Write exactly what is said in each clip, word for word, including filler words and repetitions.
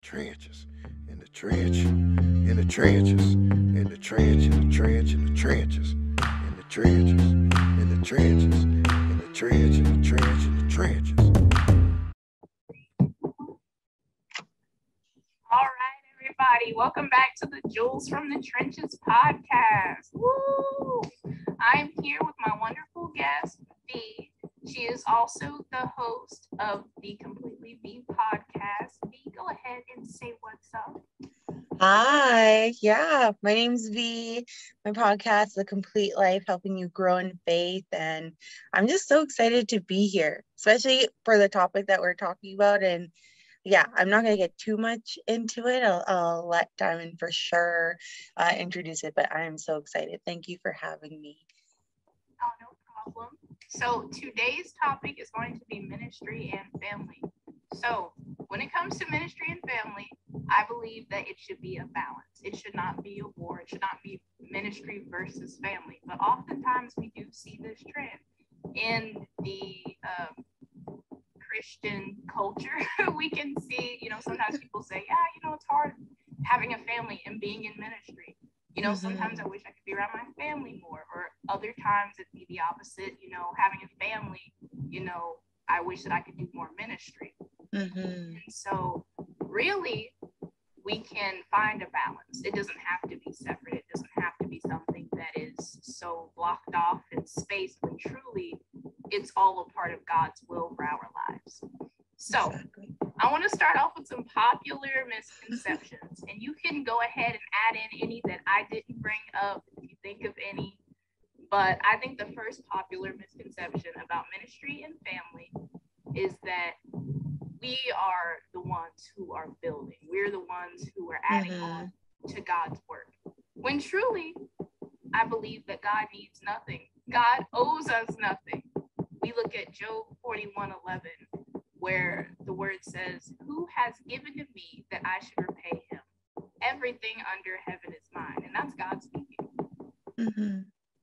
trenches, in the trench, in the trenches, in the trench, in the trench, in the trenches, in the trenches, in the trenches, in the trench, in the trench, in the trenches. All right, everybody, welcome back to the Jules from the Trenches podcast. Woo! I'm here with my wonderful guest, V. She is also the host of the Completely V podcast. V, go ahead and say what's up. Hi, yeah, my name's V. My podcast, The Complete Life, helping you grow in faith. And I'm just so excited to be here, especially for the topic that we're talking about. And yeah, I'm not going to get too much into it. I'll, I'll let Diamond for sure uh, introduce it, but I'm so excited. Thank you for having me. Oh, no problem. So today's topic is going to be ministry and family. So when it comes to ministry and family, I believe that it should be a balance. It should not be a war. It should not be ministry versus family. But oftentimes we do see this trend in the um, Christian culture. We can see, you know, sometimes people say, yeah, you know, it's hard having a family and being in ministry. You know, mm-hmm. Sometimes I wish I could be around my family more, or other times it'd be the opposite, you know, having a family, you know, I wish that I could do more ministry. Mm-hmm. And so really, we can find a balance. It doesn't have to be separate. It doesn't have to be something that is so blocked off in space, when truly it's all a part of God's will for our lives. So exactly. I want to start off with some popular misconceptions, and you can go ahead and add in any that I didn't bring up if you think of any. But I think the first popular misconception about ministry and family is that we are the ones who are building. We're the ones who are adding mm-hmm. on to God's work. When truly, I believe that God needs nothing. God owes us nothing. We look at Job forty-one eleven, where the word says, "Who has given to me that I should repay him? Everything under heaven is mine." And that's God speaking. Mm-hmm.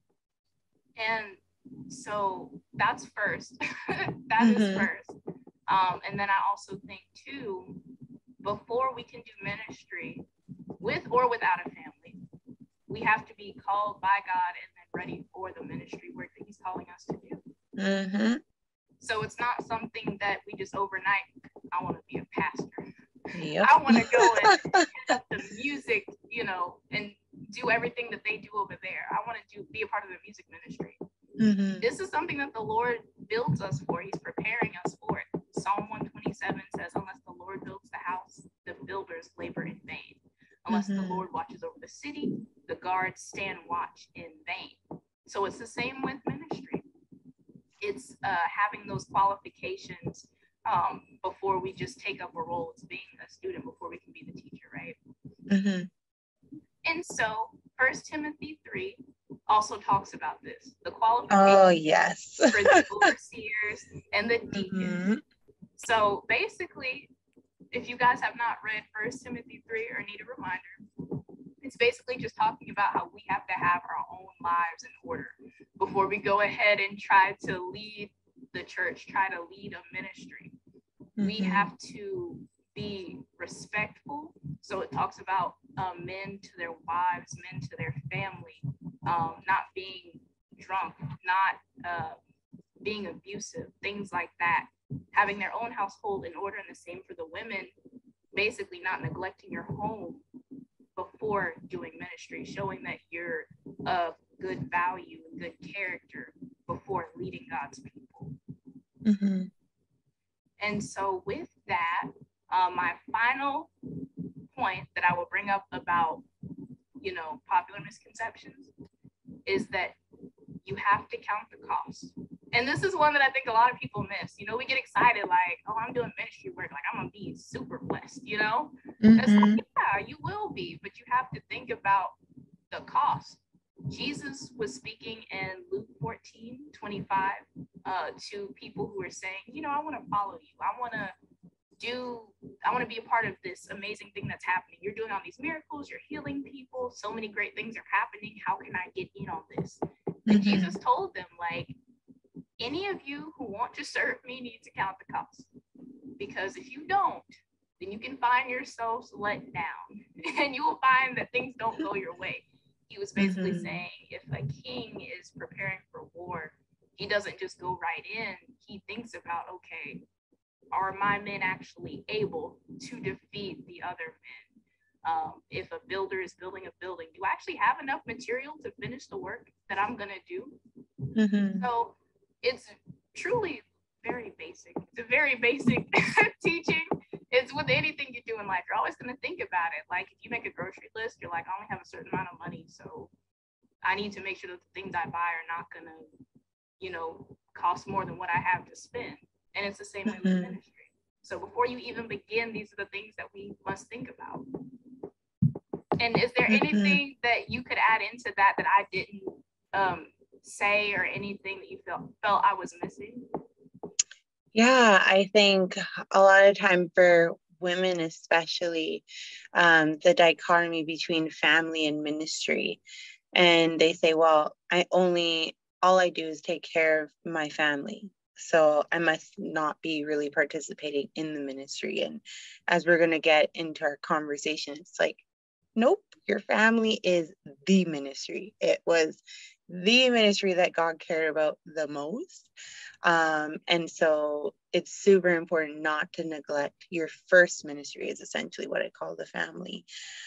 And so that's first. that mm-hmm. is first. Um, and then I also think, too, before we can do ministry, with or without a family, we have to be called by God and then ready for the ministry work that he's calling us to do. Mm-hmm. So it's not something that we just overnight, I want to be a pastor. Yep. I want to go and set the music, you know, and do everything that they do over there. I want to do be a part of the music ministry. Mm-hmm. This is something that the Lord builds us for. He's preparing us for it. Psalm one twenty-seven says, "Unless the Lord builds the house, the builders labor in vain. Unless mm-hmm. the Lord watches over the city, the guards stand watch in vain." So it's the same with ministry. It's uh, having those qualifications um, before we just take up a role as being a student, before we can be the teacher, right? Mm-hmm. And so First Timothy three also talks about this, the qualifications oh, yes. for the overseers and the deacons. Mm-hmm. So basically, if you guys have not read First Timothy three or need a reminder, it's basically just talking about how we have to have our own lives in order before we go ahead and try to lead the church, try to lead a ministry. Mm-hmm. We have to be respectful. So it talks about um, men to their wives, men to their family, um, not being drunk, not uh, being abusive, things like that. Having their own household in order, and the same for the women, basically not neglecting your home before doing ministry, showing that you're of good value and good character before leading God's people. Mm-hmm. And so with that, uh, my final point that I will bring up about, you know, popular misconceptions is that you have to count the cost. And this is one that I think a lot of people miss. You know, we get excited like, oh, I'm doing ministry work. Like, I'm going to be super blessed, you know? Mm-hmm. It's like, yeah, you will be. But you have to think about the cost. Jesus was speaking in Luke fourteen twenty-five uh, to people who were saying, you know, I want to follow you. I want to do, I want to be a part of this amazing thing that's happening. You're doing all these miracles. You're healing people. So many great things are happening. How can I get in on this? Mm-hmm. And Jesus told them, like, any of you who want to serve me need to count the cost. Because if you don't, then you can find yourselves let down and you will find that things don't go your way. He was basically mm-hmm. saying if a king is preparing for war, he doesn't just go right in. He thinks about, okay, are my men actually able to defeat the other men? Um, if a builder is building a building, do I actually have enough material to finish the work that I'm going to do? Mm-hmm. So it's truly very basic. It's a very basic teaching. It's with anything you do in life. You're always going to think about it. Like if you make a grocery list, you're like, I only have a certain amount of money. So I need to make sure that the things I buy are not going to, you know, cost more than what I have to spend. And it's the same way mm-hmm. with ministry. So before you even begin, these are the things that we must think about. And is there mm-hmm. anything that you could add into that that I didn't um, say, or anything that you felt felt I was missing? Yeah, I think a lot of time for women especially, um, the dichotomy between family and ministry. And they say, well, I only, all I do is take care of my family. So I must not be really participating in the ministry. And as we're going to get into our conversation, it's like, nope, your family is the ministry. It was the ministry that God cared about the most. Um, and so it's super important not to neglect your first ministry, is essentially what I call the family.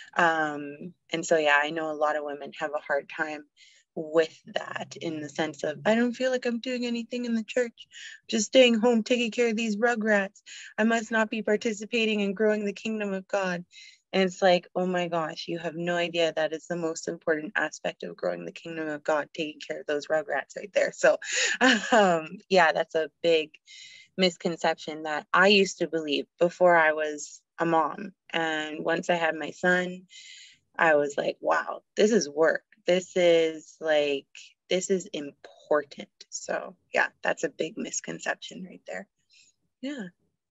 Um, and so, yeah, I know a lot of women have a hard time with that, in the sense of, I don't feel like I'm doing anything in the church, just staying home, taking care of these rugrats. I must not be participating in growing the kingdom of God. And it's like, oh my gosh, you have no idea that is the most important aspect of growing the kingdom of God, taking care of those rugrats right there. So um, yeah, that's a big misconception that I used to believe before I was a mom. And once I had my son, I was like, wow, this is work. This is like, this is important. So yeah, that's a big misconception right there. Yeah.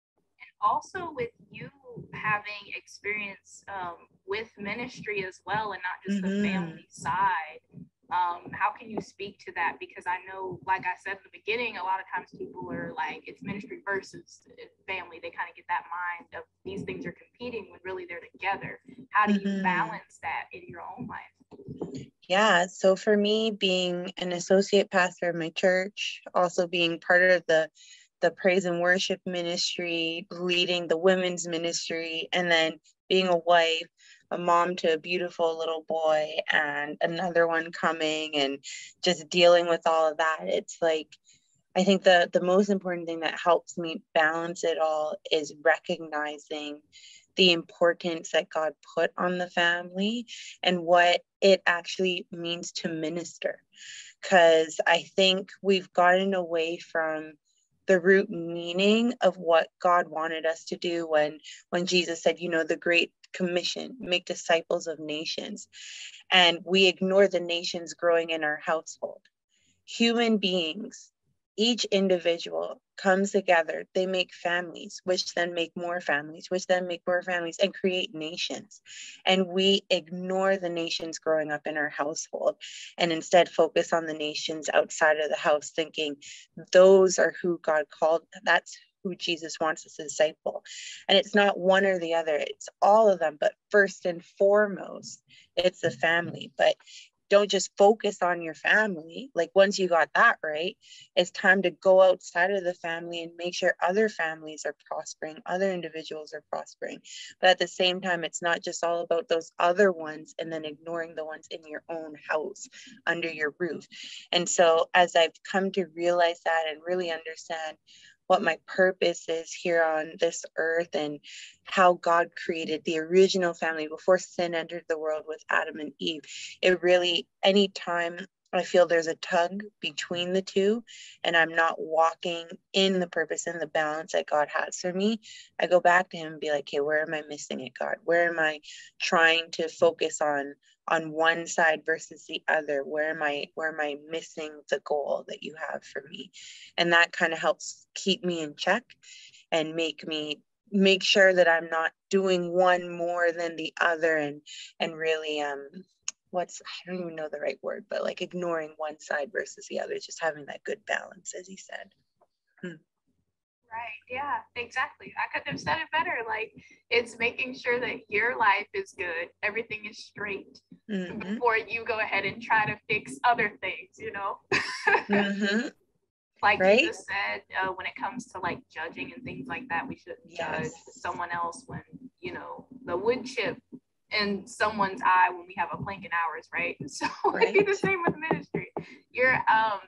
Also with you having experience um, with ministry as well, and not just mm-hmm. the family side, um, how can you speak to that? Because I know, like I said in the beginning, a lot of times people are like, it's ministry versus family. They kind of get that mind of these things are competing when really they're together. How do you mm-hmm. balance that in your own life? Yeah, so for me, being an associate pastor of my church, also being part of the the praise and worship ministry, leading the women's ministry, and then being a wife, a mom to a beautiful little boy, and another one coming, and just dealing with all of that. It's like, I think the, the most important thing that helps me balance it all is recognizing the importance that God put on the family and what it actually means to minister. Because I think we've gotten away from the root meaning of what God wanted us to do when, when Jesus said, you know, the Great Commission, make disciples of nations. And we ignore the nations growing in our household. Human beings, each individual comes together, they make families, which then make more families, which then make more families and create nations. And we ignore the nations growing up in our household and instead focus on the nations outside of the house, thinking those are who God called. That's who Jesus wants us to disciple. And it's not one or the other, it's all of them. But first and foremost, it's the family. But don't just focus on your family. Like once you got that right, it's time to go outside of the family and make sure other families are prospering, other individuals are prospering. But at the same time, it's not just all about those other ones and then ignoring the ones in your own house under your roof. And so as I've come to realize that and really understand what my purpose is here on this earth and how God created the original family before sin entered the world with Adam and Eve. It really, anytime I feel there's a tug between the two and I'm not walking in the purpose and the balance that God has for me, I go back to him and be like, okay, where am I missing it, God? Where am I trying to focus on on one side versus the other? Where am I, where am I missing the goal that you have for me? And that kind of helps keep me in check and make me make sure that I'm not doing one more than the other and, and really, um, what's, I don't even know the right word, but like ignoring one side versus the other, just having that good balance, as he said. Hmm. Right. Yeah, exactly. I couldn't have said it better. Like, it's making sure that your life is good, everything is straight Mm-hmm. before you go ahead and try to fix other things, you know? Mm-hmm. Like Right? you just said, uh, when it comes to like judging and things like that, we shouldn't Yes. judge someone else when, you know, the wood chip in someone's eye when we have a plank in ours, right? So Right. it'd be the same with ministry. You're um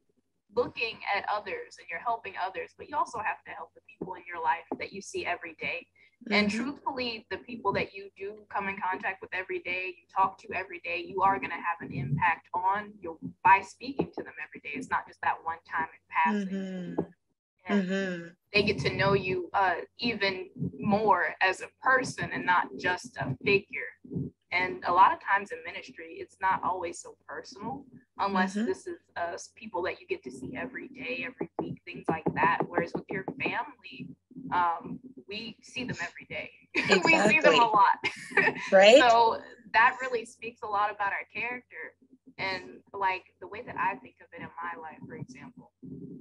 looking at others and you're helping others, but you also have to help the people in your life that you see every day. And Mm-hmm. truthfully, the people that you do come in contact with every day, you talk to every day, you are going to have an impact on you by speaking to them every day. It's not just that one time in passing. Mm-hmm. And Mm-hmm. they get to know you uh, even more as a person and not just a figure. And a lot of times in ministry, it's not always so personal unless Mm-hmm. this is uh, people that you get to see every day, every week, things like that. Whereas with your family, um, we see them every day. Exactly. We see them a lot. Right? So that really speaks a lot about our character. And like the way that I think of it in my life, for example,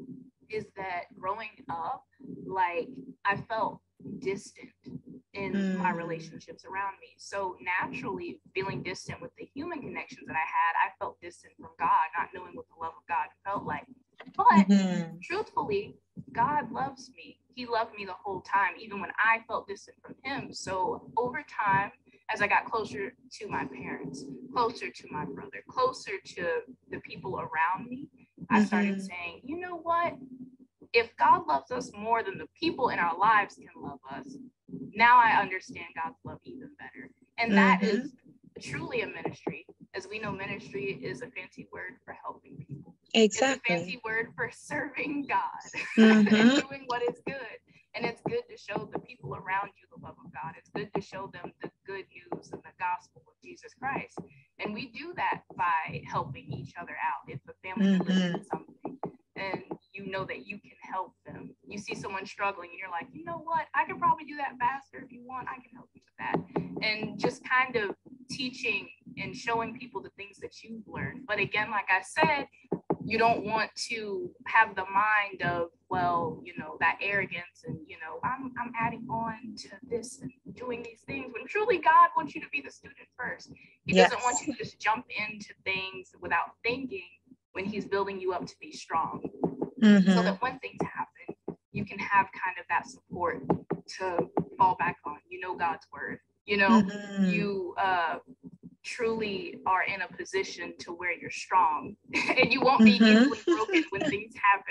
is that growing up, like I felt distant in mm. my relationships around me. So naturally, feeling distant with the human connections that I had, I felt distant from God, not knowing what the love of God felt like. But mm-hmm. truthfully, God loves me. He loved me the whole time, even when I felt distant from him. So over time, as I got closer to my parents, closer to my brother, closer to the people around me, mm-hmm. I started saying, you know what? If God loves us more than the people in our lives can love us, now I understand God's love even better. And that mm-hmm. is truly a ministry. As we know, ministry is a fancy word for helping people. Exactly. It's a fancy word for serving God mm-hmm. and doing what is good. And it's good to show the people around you the love of God. It's good to show them the good news and the gospel of Jesus Christ. And we do that by helping each other out. If a family member mm-hmm. needs something and you know that you can help them. You see someone struggling and you're like, you know what? I can probably do that faster. If you want, I can help you with that. And just kind of teaching and showing people the things that you've learned. But again, like I said, you don't want to have the mind of, well, you know, that arrogance and, you know, I'm I'm adding on to this and doing these things when truly God wants you to be the student first. He yes. doesn't want you to just jump into things without thinking when he's building you up to be strong. Mm-hmm. So that when things happen, you can have kind of that support to fall back on. You know God's word. You know, mm-hmm. you uh, truly are in a position to where you're strong and you won't be mm-hmm. easily broken when things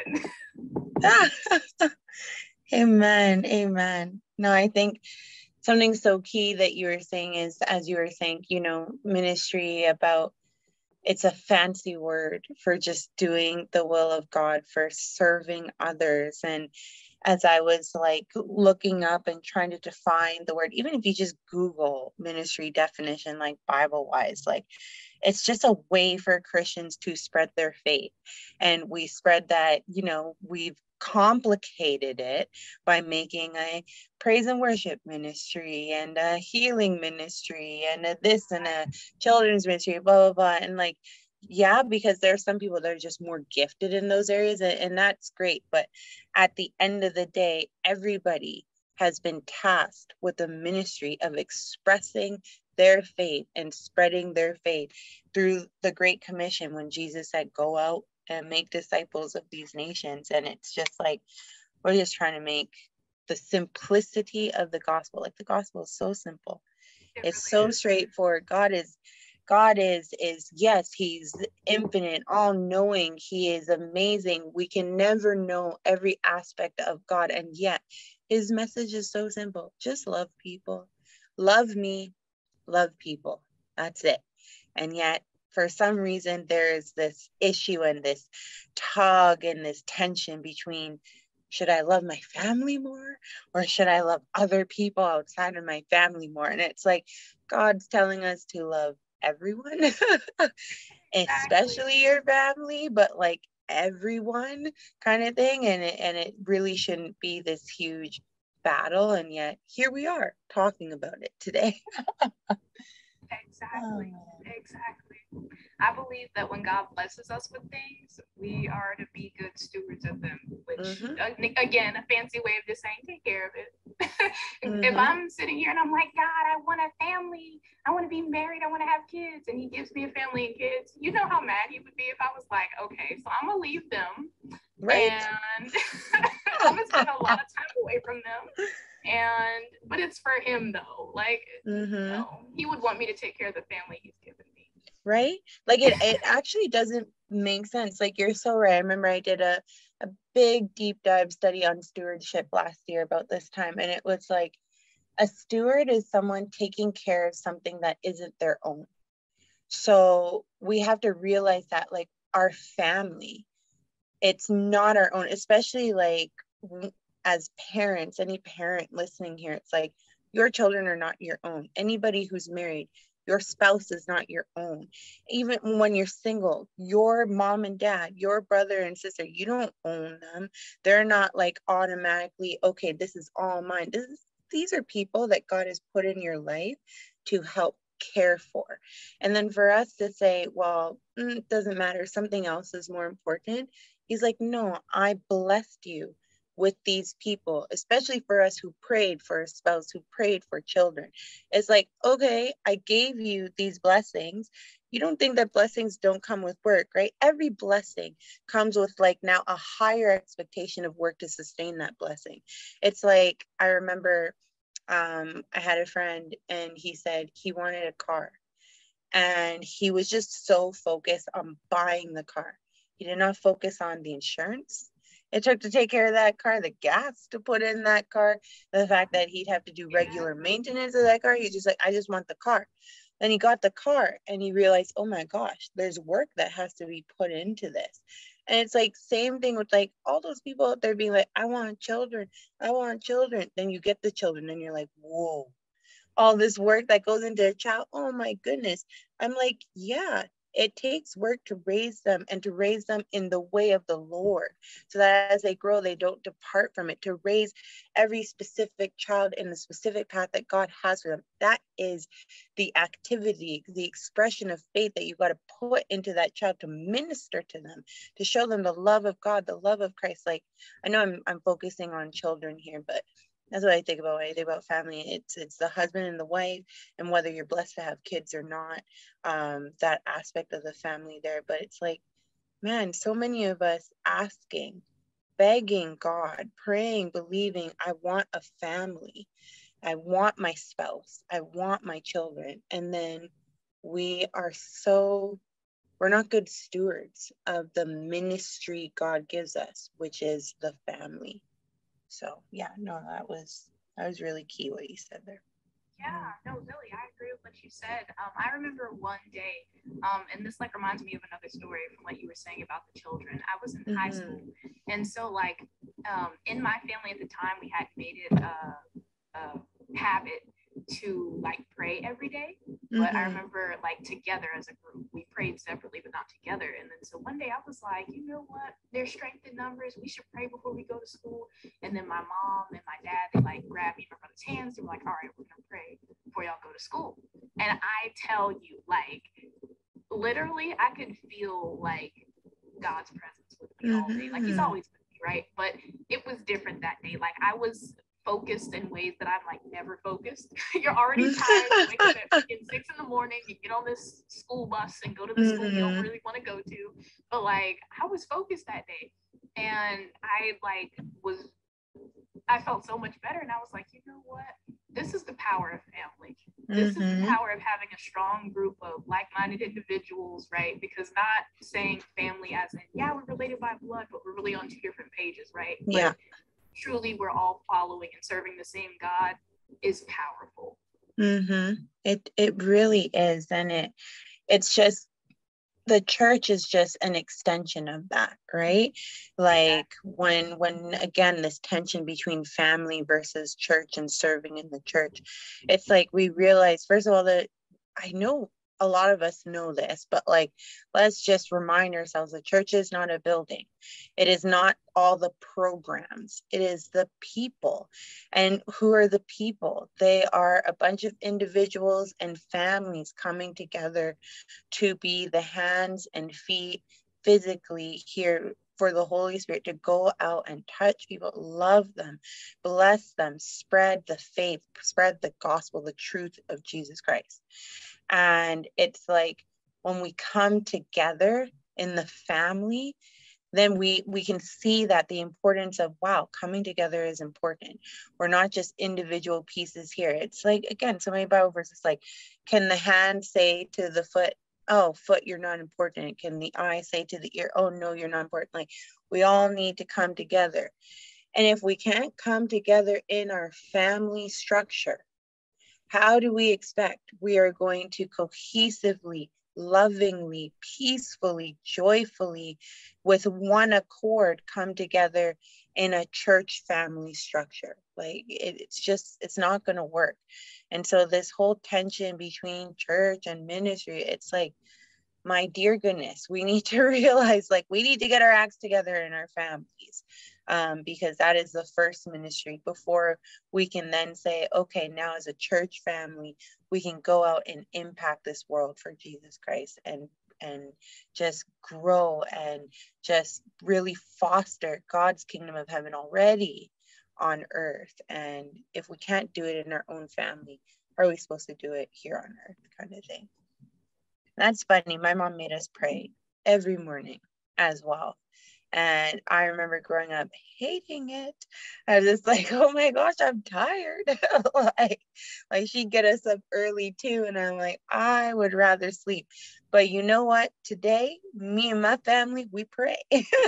happen. Amen. Amen. No, I think something so key that you were saying is, as you were saying, you know, ministry about, it's a fancy word for just doing the will of God, for serving others. And as I was like looking up and trying to define the word, even if you just Google ministry definition, like Bible wise, like it's just a way for Christians to spread their faith. And we spread that, you know, we've complicated it by making a praise and worship ministry and a healing ministry and a this and a children's ministry, blah, blah, blah. And like, yeah, because there are some people that are just more gifted in those areas, and, and that's great. But at the end of the day, everybody has been tasked with the ministry of expressing their faith and spreading their faith through the Great Commission when Jesus said, go out and make disciples of these nations. And it's just like, we're just trying to make the simplicity of the gospel. Like the gospel is so simple. It's so straightforward. God is God is, is yes, he's infinite, all knowing. He is amazing. We can never know every aspect of God. And yet his message is so simple. Just love people, love me, love people. That's it. And yet for some reason, there is this issue and this tug and this tension between, should I love my family more or should I love other people outside of my family more? And it's like, God's telling us to love everyone, especially your family, but like everyone kind of thing. And it, and it really shouldn't be this huge battle. And yet here we are talking about it today. Exactly. Oh. Exactly. I believe that when God blesses us with things, we are to be good stewards of them, which, Mm-hmm. uh, again, a fancy way of just saying, take care of it. if, Mm-hmm. if I'm sitting here and I'm like, God, I want a family, I want to be married, I want to have kids, and he gives me a family and kids, you know how mad he would be if I was like, okay, so I'm going to leave them. Right. And I'm going to spend a lot of time away from them. And, but it's for him though. Like, Mm-hmm. no, he would want me to take care of the family he's given me. Right? Like it, it actually doesn't make sense. Like you're so right. I remember I did a, a big deep dive study on stewardship last year about this time. And it was like, a steward is someone taking care of something that isn't their own. So we have to realize that like our family, it's not our own, especially like as parents, any parent listening here, it's like your children are not your own. Anybody who's married, your spouse is not your own. Even when you're single, your mom and dad, your brother and sister, you don't own them. They're not like automatically, okay, this is all mine. This is, these are people that God has put in your life to help care for. And then for us to say, well, mm, it doesn't matter, something else is more important. He's like, no, I blessed you with these people, especially for us who prayed for a spouse, who prayed for children. It's like, okay, I gave you these blessings. You don't think that blessings don't come with work, right? Every blessing comes with like now a higher expectation of work to sustain that blessing. It's like, I remember um, I had a friend and he said he wanted a car and he was just so focused on buying the car. He did not focus on the insurance it took to take care of that car, the gas to put in that car, the fact that he'd have to do regular maintenance of that car. He's just like, I just want the car. Then he got the car and he realized, oh my gosh, there's work that has to be put into this. And it's like, same thing with like all those people out there being like, I want children, I want children. Then you get the children and you're like, whoa, all this work that goes into a child. Oh my goodness. I'm like, yeah, it takes work to raise them and to raise them in the way of the Lord so that as they grow, they don't depart from it, to raise every specific child in the specific path that God has for them. That is the activity, the expression of faith that you got to put into that child to minister to them, to show them the love of God, the love of Christ. Like, I know I'm, I'm focusing on children here, but that's what I think about when I think about family. It's it's the husband and the wife, and whether you're blessed to have kids or not, um, that aspect of the family there. But it's like, man, so many of us asking, begging God, praying, believing, I want a family. I want my spouse. I want my children. And then we are so, we're not good stewards of the ministry God gives us, which is the family. So yeah, no, that was that was really key what you said there. Yeah, no, really, I agree with what you said. Um, I remember one day, um, and this like reminds me of another story from what you were saying about the children. I was in mm-hmm. high school, and so like um, in my family at the time, we had made it a, a habit to like pray every day. Mm-hmm. But I remember like together as a group, we prayed separately, but not together. And then so one day I was like, you know what? There's strength in numbers. We should pray before we go to school. And then my mom and my dad, they like grabbed me from my brother's hands. They were like, all right, we're gonna pray before y'all go to school. And I tell you, like literally, I could feel like God's presence with me mm-hmm. all day. Like he's always with me, right? But it was different that day. Like I was focused in ways that I'm like never focused. You're already tired. You wake up at freaking six in the morning. You get on this school bus and go to the mm-hmm. school you don't really want to go to. But like I was focused that day, and I like was. I felt so much better, and I was like, you know what? This is the power of family. This mm-hmm. is the power of having a strong group of like-minded individuals, right? Because not saying family as in, yeah, we're related by blood, but we're really on two different pages, right? Yeah. But truly, we're all following and serving the same God is powerful. Mm-hmm. It it really is, and it it's just the church is just an extension of that, right? Like when when again this tension between family versus church and serving in the church, it's like we realize first of all that I know a lot of us know this, but like, let's just remind ourselves the church is not a building. It is not all the programs. It is the people. And who are the people? They are a bunch of individuals and families coming together to be the hands and feet physically here for the Holy Spirit to go out and touch people, love them, bless them, spread the faith, spread the gospel, the truth of Jesus Christ. And it's like when we come together in the family, then we we can see that the importance of, wow, coming together is important. We're not just individual pieces here. It's like, again, so many Bible verses like, can the hand say to the foot, oh, foot, you're not important? Can the eye say to the ear, oh, no, you're not important? Like, we all need to come together. And if we can't come together in our family structure, how do we expect we are going to cohesively, lovingly, peacefully, joyfully, with one accord come together in a church family structure? Like, it, it's just, it's not going to work. And so this whole tension between church and ministry, it's like, my dear goodness, we need to realize, like, we need to get our acts together in our families, um, because that is the first ministry before we can then say, okay, now as a church family, we can go out and impact this world for Jesus Christ and and just grow and just really foster God's kingdom of heaven already on earth. And if we can't do it in our own family, how are we supposed to do it here on earth, kind of thing? That's funny. My mom made us pray every morning as well. And I remember growing up hating it. I was just like, oh my gosh, I'm tired. like, like she'd get us up early too. And I'm like, I would rather sleep. But you know what? Today, me and my family, we pray.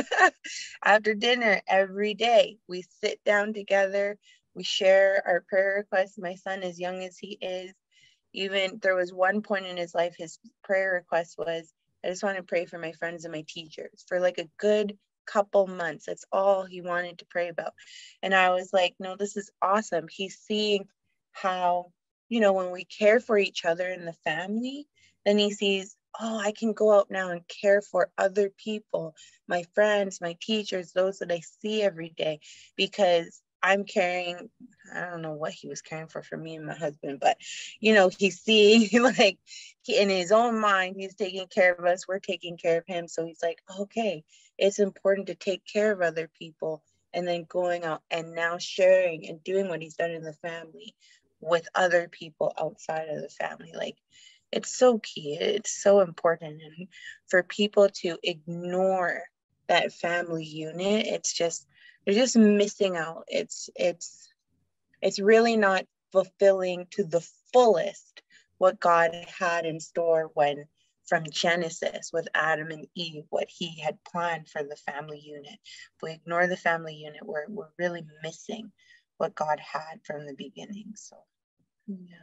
After dinner every day, we sit down together. We share our prayer requests. My son, as young as he is, even there was one point in his life, his prayer request was, I just want to pray for my friends and my teachers for like a good couple months. That's all he wanted to pray about. And I was like, no, this is awesome. He's seeing how, you know, when we care for each other in the family, then he sees, oh, I can go out now and care for other people, my friends, my teachers, those that I see every day, because I'm caring. I don't know what he was caring for for me and my husband, but you know, he's seeing like he, in his own mind, he's taking care of us. We're taking care of him. So he's like, okay, it's important to take care of other people, and then going out and now sharing and doing what he's done in the family with other people outside of the family. Like, it's so key. It's so important. And for people to ignore that family unit, it's just, they're just missing out. It's it's it's really not fulfilling to the fullest what God had in store when, from Genesis with Adam and Eve, what he had planned for the family unit. If we ignore the family unit, we're we're really missing what God had from the beginning. So yeah.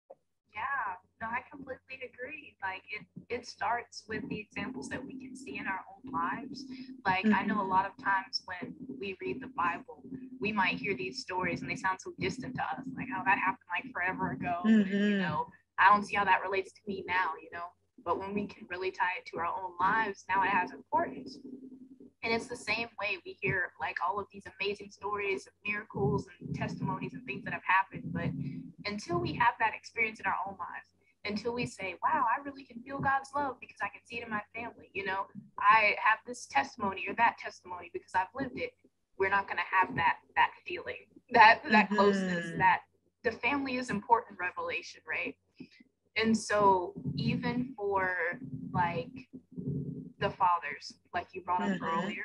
Yeah, no, I completely agree. Like, it, it starts with the examples that we can see in our own lives. Like, mm-hmm. I know a lot of times when we read the Bible, we might hear these stories and they sound so distant to us. Like, oh, that happened like forever ago. Mm-hmm. And, you know, I don't see how that relates to me now, you know. But when we can really tie it to our own lives, now it has importance. And it's the same way we hear like all of these amazing stories of miracles and testimonies and things that have happened. But until we have that experience in our own lives, until we say, wow, I really can feel God's love because I can see it in my family, you know, I have this testimony or that testimony because I've lived it, we're not going to have that that feeling, that that mm-hmm. closeness, that the family is important revelation, right? And so even for like the fathers, like you brought up mm-hmm. earlier,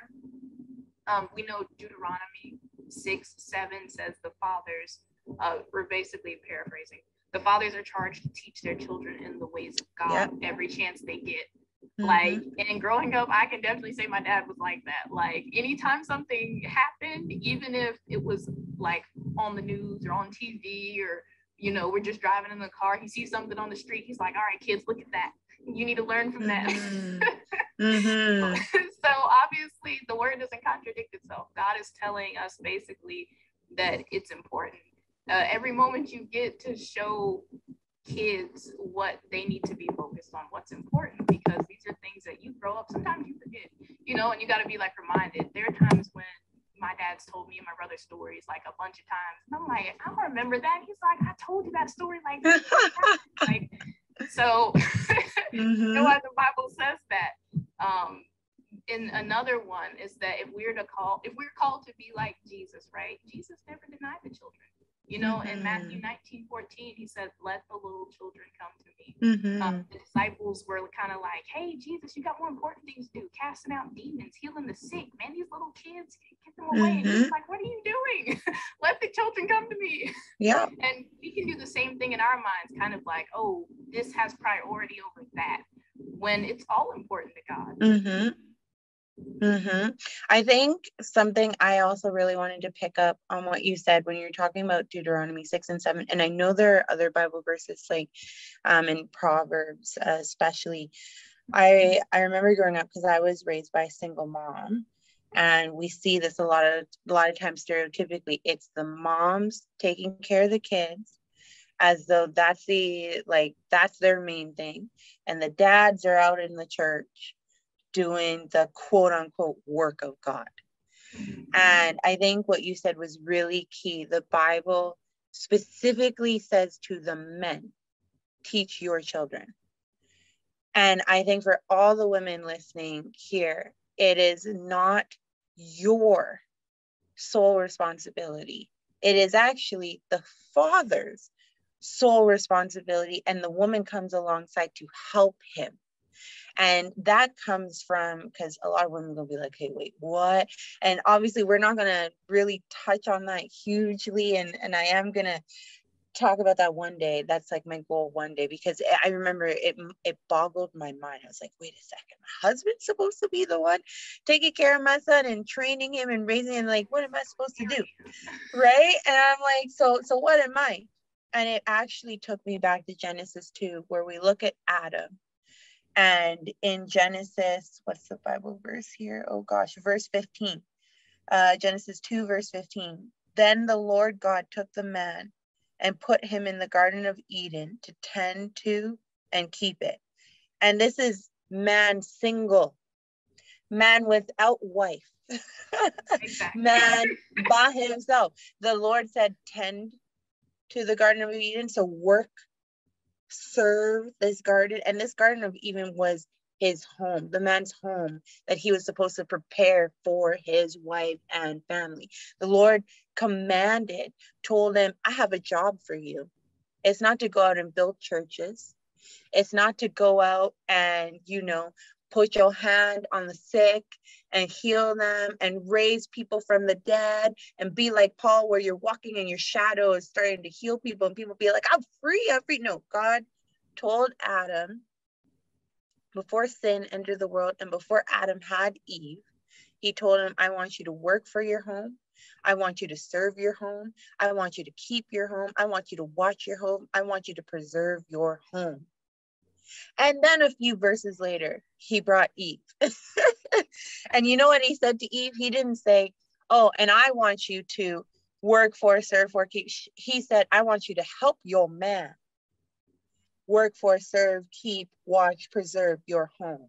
um, we know Deuteronomy six, seven says the fathers, uh, we're basically paraphrasing, the fathers are charged to teach their children in the ways of God yep. every chance they get. Mm-hmm. Like, and growing up, I can definitely say my dad was like that. Like, anytime something happened, even if it was like on the news or on T V or, you know, we're just driving in the car, he sees something on the street, he's like, all right, kids, look at that. You need to learn from that. Mm-hmm. mm-hmm. So obviously the word doesn't contradict itself. God is telling us basically that it's important. Uh, every moment you get to show kids what they need to be focused focused on what's important, because these are things that you grow up, sometimes you forget, you know, and you got to be like reminded. There are times when my dad's told me and my brother stories like a bunch of times, and I'm like, I don't remember that. He's like, I told you that story like this. Like, so mm-hmm. You know why the Bible says that. Um, and another one is that if we're to call, if we're called to be like Jesus, right? Jesus never denied the children. You know, mm-hmm. in Matthew nineteen fourteen, he said, let the little children come to me. Mm-hmm. Um, the disciples were kind of like, hey, Jesus, you got more important things to do. Casting out demons, healing the sick. Man, these little kids, get them away. Mm-hmm. And he's like, what are you doing? Let the children come to me. Yeah. And we can do the same thing in our minds, kind of like, oh, this has priority over that, when it's all important to God. Mm-hmm. Mm-hmm. I think something I also really wanted to pick up on what you said when you're talking about Deuteronomy six and seven, and I know there are other Bible verses like um in Proverbs uh, especially. I I remember growing up, because I was raised by a single mom, and we see this a lot of a lot of times stereotypically. It's the moms taking care of the kids as though that's the like that's their main thing, and the dads are out in the church doing the quote unquote work of God. And I think what you said was really key. The Bible specifically says to the men, teach your children. And I think for all the women listening here, it is not your sole responsibility. It is actually the father's sole responsibility, and the woman comes alongside to help him. And that comes from, because a lot of women will be like, hey, wait, what? And obviously we're not going to really touch on that hugely. And, and I am going to talk about that one day. That's like my goal one day, because I remember it, it boggled my mind. I was like, wait a second, my husband's supposed to be the one taking care of my son and training him and raising him. Like, what am I supposed to do? Right? And I'm like, so, so what am I? And it actually took me back to Genesis two, where we look at Adam. And in Genesis, what's the Bible verse here? Oh gosh, verse fifteen. Uh, Genesis two, verse fifteen. Then the Lord God took the man and put him in the Garden of Eden to tend to and keep it. And this is man single, man without wife, exactly. Man by himself. The Lord said, tend to the Garden of Eden, so work, serve this garden. And this Garden of Eden was his home, the man's home that he was supposed to prepare for his wife and family. The Lord commanded, told him, I have a job for you. It's not to go out and build churches. It's not to go out and, you know, put your hand on the sick and heal them and raise people from the dead and be like Paul, where you're walking and your shadow is starting to heal people and people be like, I'm free, I'm free. No, God told Adam before sin entered the world and before Adam had Eve, he told him, I want you to work for your home. I want you to serve your home. I want you to keep your home. I want you to watch your home. I want you to preserve your home. And then a few verses later, he brought Eve. And you know what he said to Eve? He didn't say, oh, and I want you to work for, serve for, keep. He said, I want you to help your man work for, serve, keep, watch, preserve your home.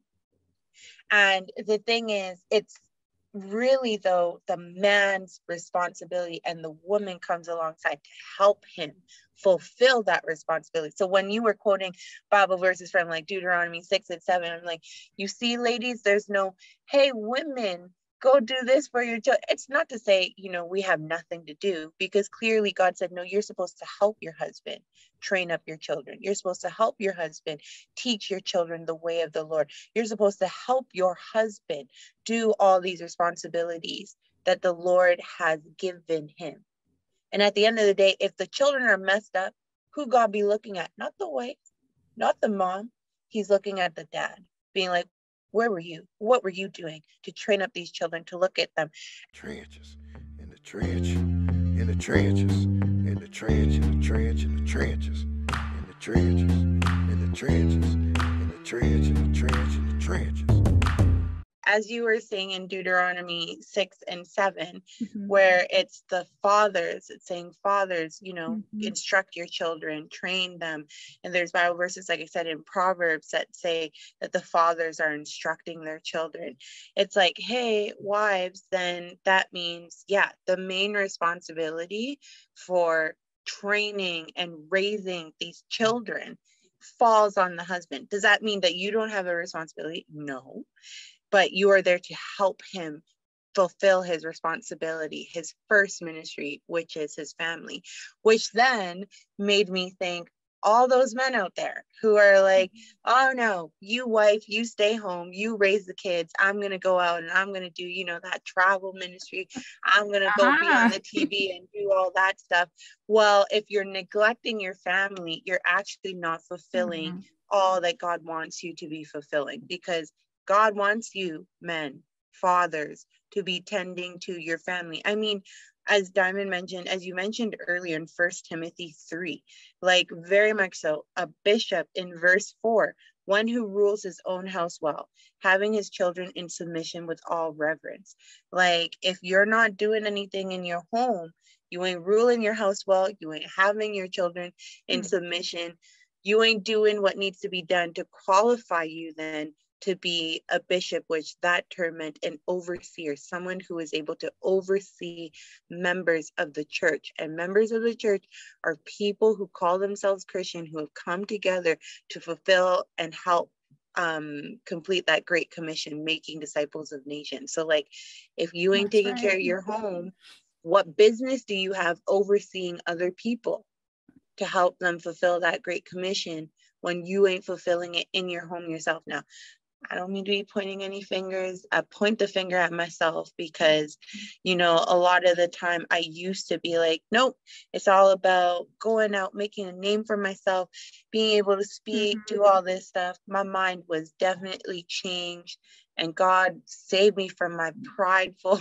And the thing is, it's really, though, the man's responsibility, and the woman comes alongside to help him fulfill that responsibility. So when you were quoting Bible verses from like Deuteronomy six and seven, I'm like, you see, ladies, there's no, hey, women, go do this for your children. It's not to say, you know, we have nothing to do, because clearly God said, no, you're supposed to help your husband train up your children. You're supposed to help your husband teach your children the way of the Lord. You're supposed to help your husband do all these responsibilities that the Lord has given him. And at the end of the day, if the children are messed up, who God be looking at? Not the wife, not the mom. He's looking at the dad, being like, where were you? What were you doing to train up these children, to look at them? Trenches, in the trench, in the trenches, in the trench, in the trench, in the trenches, in the trenches, in the trenches, in the trench, in the trench, in the trenches. as you were saying in Deuteronomy six and seven, Mm-hmm. where it's the fathers, it's saying fathers, you know, Mm-hmm. instruct your children, train them. And there's Bible verses, like I said, in Proverbs that say that the fathers are instructing their children. It's like, hey, wives, then that means, yeah, the main responsibility for training and raising these children falls on the husband. Does that mean that you don't have a responsibility? No. But you are there to help him fulfill his responsibility, his first ministry, which is his family, which then made me think all those men out there who are like, oh no, you wife, you stay home, you raise the kids. I'm going to go out and I'm going to do, you know, that travel ministry. I'm going to go Uh-huh. be on the T V and do all that stuff. Well, if you're neglecting your family, you're actually not fulfilling Mm-hmm. all that God wants you to be fulfilling, because God wants you, men, fathers, to be tending to your family. I mean, as Diamond mentioned, as you mentioned earlier in First Timothy three, like very much so, a bishop in verse four, one who rules his own house well, having his children in submission with all reverence. Like, if you're not doing anything in your home, you ain't ruling your house well, you ain't having your children in Mm. submission, you ain't doing what needs to be done to qualify you then to be a bishop, which that term meant an overseer, someone who is able to oversee members of the church. And members of the church are people who call themselves Christian, who have come together to fulfill and help um, complete that great commission, making disciples of nations. So like, if you ain't That's taking right. care of your home, what business do you have overseeing other people to help them fulfill that great commission when you ain't fulfilling it in your home yourself? Now, I don't mean to be pointing any fingers. I point the finger at myself because, you know, a lot of the time I used to be like, nope, it's all about going out, making a name for myself, being able to speak, Mm-hmm. do all this stuff. My mind was definitely changed, and God saved me from my prideful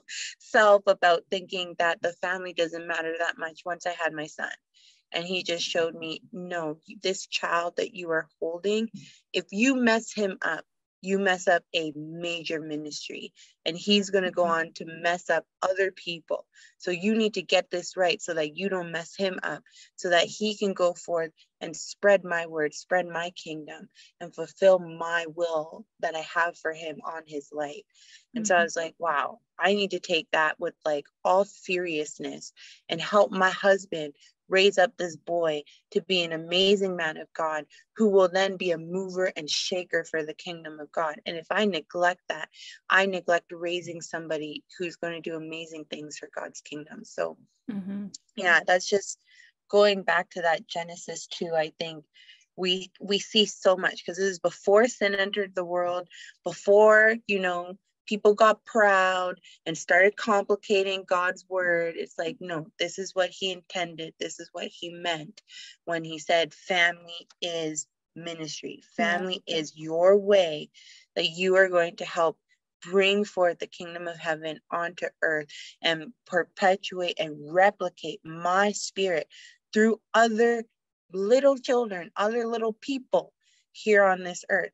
self about thinking that the family doesn't matter that much once I had my son. And he just showed me, no, this child that you are holding, if you mess him up, you mess up a major ministry, and he's going to go on to mess up other people. So you need to get this right so that you don't mess him up, so that he can go forth and spread my word, spread my kingdom, and fulfill my will that I have for him on his life. And so I was like, wow, I need to take that with like all seriousness and help my husband raise up this boy to be an amazing man of God, who will then be a mover and shaker for the kingdom of God. And if I neglect that, I neglect raising somebody who's going to do amazing things for God's kingdom. So Mm-hmm. yeah, that's just going back to that Genesis two. I think we we see so much, because this is before sin entered the world, before, you know, people got proud and started complicating God's word. It's like, no, this is what he intended. This is what he meant when he said family is ministry. Family Yeah. is your way that you are going to help bring forth the kingdom of heaven onto earth and perpetuate and replicate my spirit through other little children, other little people here on this earth.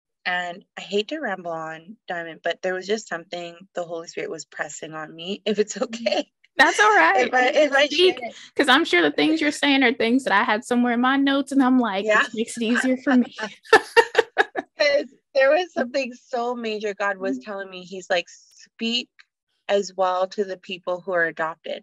And I hate to ramble on, Diamond, but there was just something the Holy Spirit was pressing on me, if it's okay. That's all right. If I, if I Speak, share it. because I'm sure the things you're saying are things that I had somewhere in my notes, and I'm like, Yeah. this makes it easier for me. Because there was something so major God was telling me. He's like, speak as well to the people who are adopted,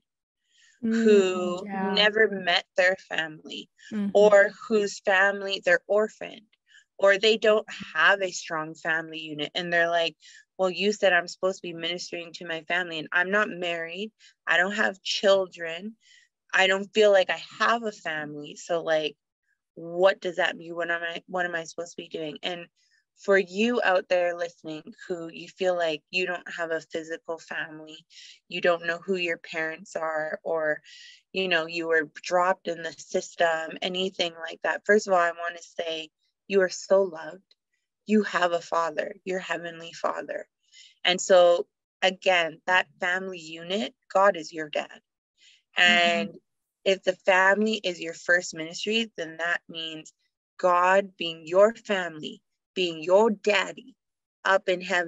who Mm, yeah. never met their family, Mhm. or whose family they're orphaned, or they don't have a strong family unit. And they're like, well, you said I'm supposed to be ministering to my family, and I'm not married. I don't have children. I don't feel like I have a family. So like, what does that mean? What am I, what am I supposed to be doing? And for you out there listening, who you feel like you don't have a physical family, you don't know who your parents are, or, you know, you were dropped in the system, anything like that. First of all, I want to say you are so loved. You have a father, your heavenly father. And so again, that family unit, God is your dad. And mm-hmm. if the family is your first ministry, then that means God being your family, being your daddy up in heaven,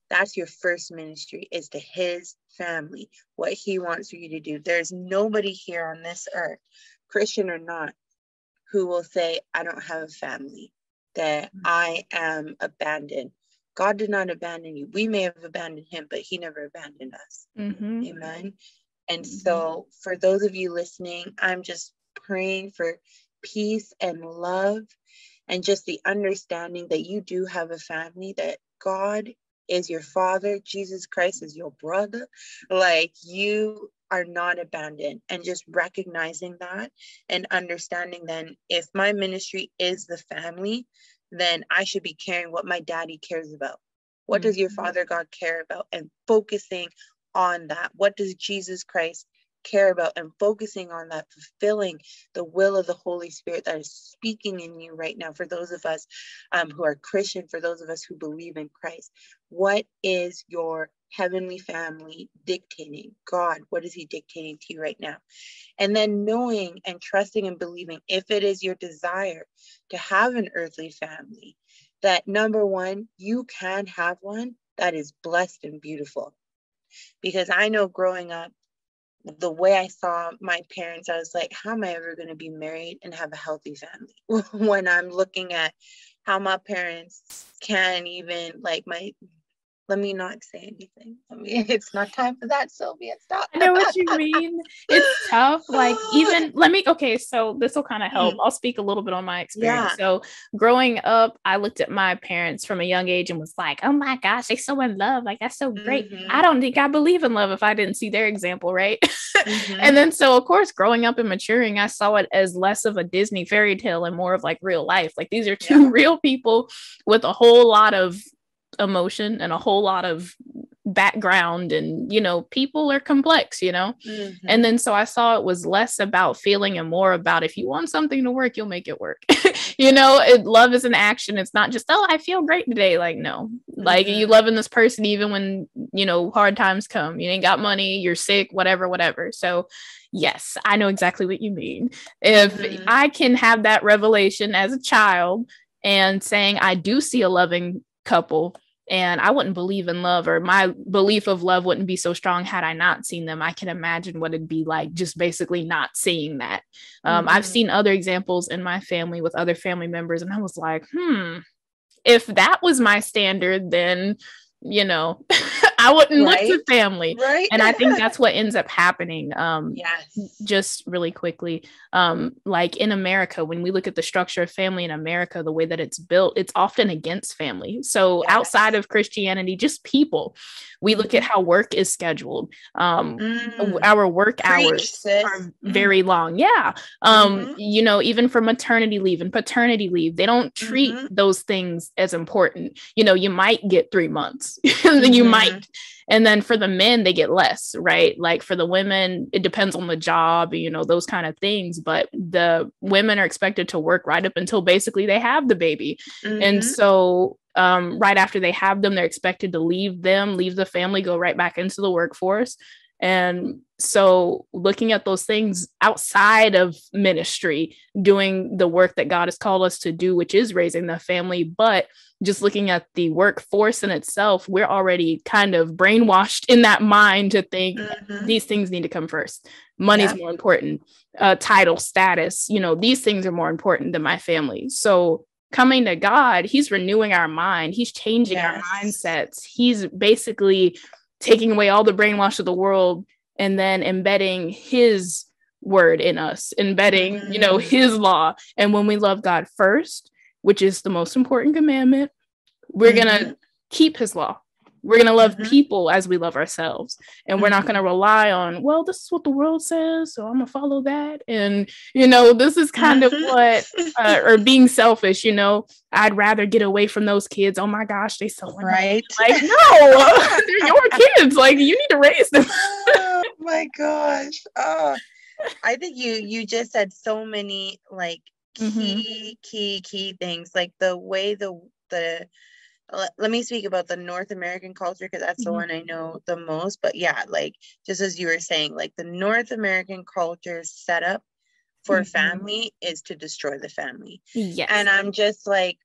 That's your first ministry, is to his family, what he wants for you to do. There's nobody here on this earth, Christian or not, who will say, I don't have a family, that I am abandoned. God did not abandon you. We may have abandoned him, but he never abandoned us. Mm-hmm. Amen. And so for those of you listening, I'm just praying for peace and love and just the understanding that you do have a family, that God is your father, Jesus Christ is your brother. Like, you are not abandoned, and just recognizing that and understanding, then if my ministry is the family, then I should be caring what my daddy cares about. What mm-hmm. does your Father God care about? And focusing on that. What does Jesus Christ care about? And focusing on that, fulfilling the will of the Holy Spirit that is speaking in you right now. For those of us um, who are Christian, for those of us who believe in Christ, what is your heavenly family dictating? God, what is he dictating to you right now? And then knowing and trusting and believing, if it is your desire to have an earthly family, that number one, you can have one that is blessed and beautiful. Because I know growing up, the way I saw my parents, I was like, how am I ever going to be married and have a healthy family? When I'm looking at how my parents can even, like, my, let me not say anything. I mean, it's not time for that, Sylvia. Stop. I know what you mean. It's tough. Like, even, let me, okay, so this will kind of help. I'll speak a little bit on my experience. Yeah. So growing up, I looked at my parents from a young age and was like, oh my gosh, they're so in love. Like, that's so great. Mm-hmm. I don't think I believe in love if I didn't see their example, right? Mm-hmm. And then, so of course, growing up and maturing, I saw it as less of a Disney fairy tale and more of like real life. Like, these are two yeah. real people with a whole lot of emotion and a whole lot of background, and you know, people are complex, you know. Mm-hmm. And then so I saw it was less about feeling and more about, if you want something to work, you'll make it work. You know, it, love is an action. It's not just, oh, I feel great today. Like, no, mm-hmm. like, you loving this person even when, you know, hard times come, you ain't got money, you're sick, whatever whatever. So yes, I know exactly what you mean. If mm-hmm. I can have that revelation as a child and saying, I do see a loving couple, and I wouldn't believe in love, or my belief of love wouldn't be so strong had I not seen them. I can imagine what it'd be like just basically not seeing that. Um, mm-hmm. I've seen other examples in my family with other family members, and I was like, hmm, if that was my standard, then, you know, I wouldn't right? look to family. Right. And I think that's what ends up happening. Um, yes. Just really quickly, um, like in America, when we look at the structure of family in America, the way that it's built, it's often against family. So yes. outside of Christianity, just people, we look at how work is scheduled. Um, mm. Our work Preach, hours sis. are very mm. long. Yeah. Um, mm-hmm. You know, even for maternity leave and paternity leave, they don't treat mm-hmm. those things as important. You know, you might get three months. Mm-hmm. You might. And then for the men, they get less, right? Like for the women, it depends on the job, you know, those kind of things. But the women are expected to work right up until basically they have the baby. Mm-hmm. And so um, right after they have them, they're expected to leave them, leave the family, go right back into the workforce. And so looking at those things outside of ministry, doing the work that God has called us to do, which is raising the family, but just looking at the workforce in itself, we're already kind of brainwashed in that mind to think mm-hmm. these things need to come first. Money's yeah. more important, uh, title, status, you know, these things are more important than my family. So coming to God, he's renewing our mind. He's changing yes. our mindsets. He's basically taking away all the brainwash of the world and then embedding his word in us, embedding, mm-hmm. you know, his law. And when we love God first, which is the most important commandment, we're mm-hmm. going to keep his law. We're going to love mm-hmm. people as we love ourselves. And mm-hmm. we're not going to rely on, well, this is what the world says, so I'm going to follow that. And, you know, this is kind mm-hmm. of what, uh, or being selfish, you know, I'd rather get away from those kids. Oh my gosh, they so right. Like, no, they're your kids. Like, you need to raise them. Oh my gosh. Oh, I think you, you just said so many like key, mm-hmm. key, key things, like the way the, the, let me speak about the North American culture because that's mm-hmm. the one I know the most. But yeah, like just as you were saying, like the North American culture setup for mm-hmm. family is to destroy the family. Yes. And I'm just like,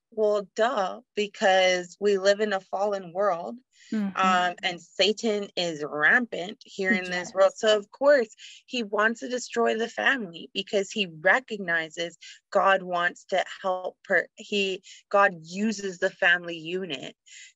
Well, duh, because we live in a fallen world. Mm-hmm. Um, and Satan is rampant here in yes. this world. So of course he wants to destroy the family because he recognizes God wants to help her. He, God uses the family unit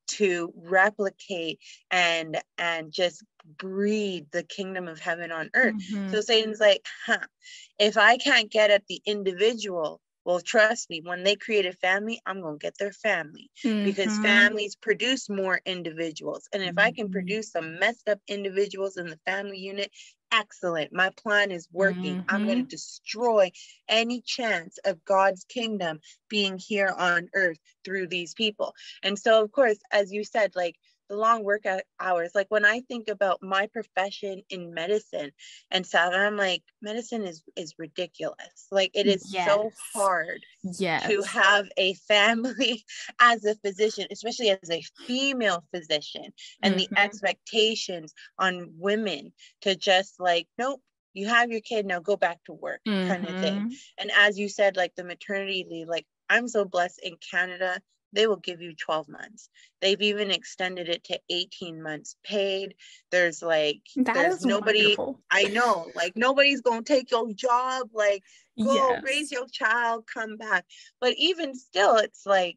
to replicate and, and just breed the kingdom of heaven on earth. Mm-hmm. So Satan's like, huh, if I can't get at the individual, well, trust me, when they create a family, I'm going to get their family mm-hmm. because families produce more individuals. And if mm-hmm. I can produce some messed up individuals in the family unit, excellent. My plan is working. Mm-hmm. I'm going to destroy any chance of God's kingdom being here on earth through these people. And so, of course, as you said, like, the long work hours, like when I think about my profession in medicine and stuff, I'm like, medicine is is ridiculous. Like it is yes. so hard yes. to have a family as a physician, especially as a female physician, and mm-hmm. the expectations on women to just like, nope, you have your kid, now go back to work mm-hmm. kind of thing. And as you said, like the maternity leave, like I'm so blessed in Canada. They will give you twelve months. They've even extended it to eighteen months paid. There's like, that there's nobody, wonderful. I know, like nobody's going to take your job, like go yes. raise your child, come back. But even still, it's like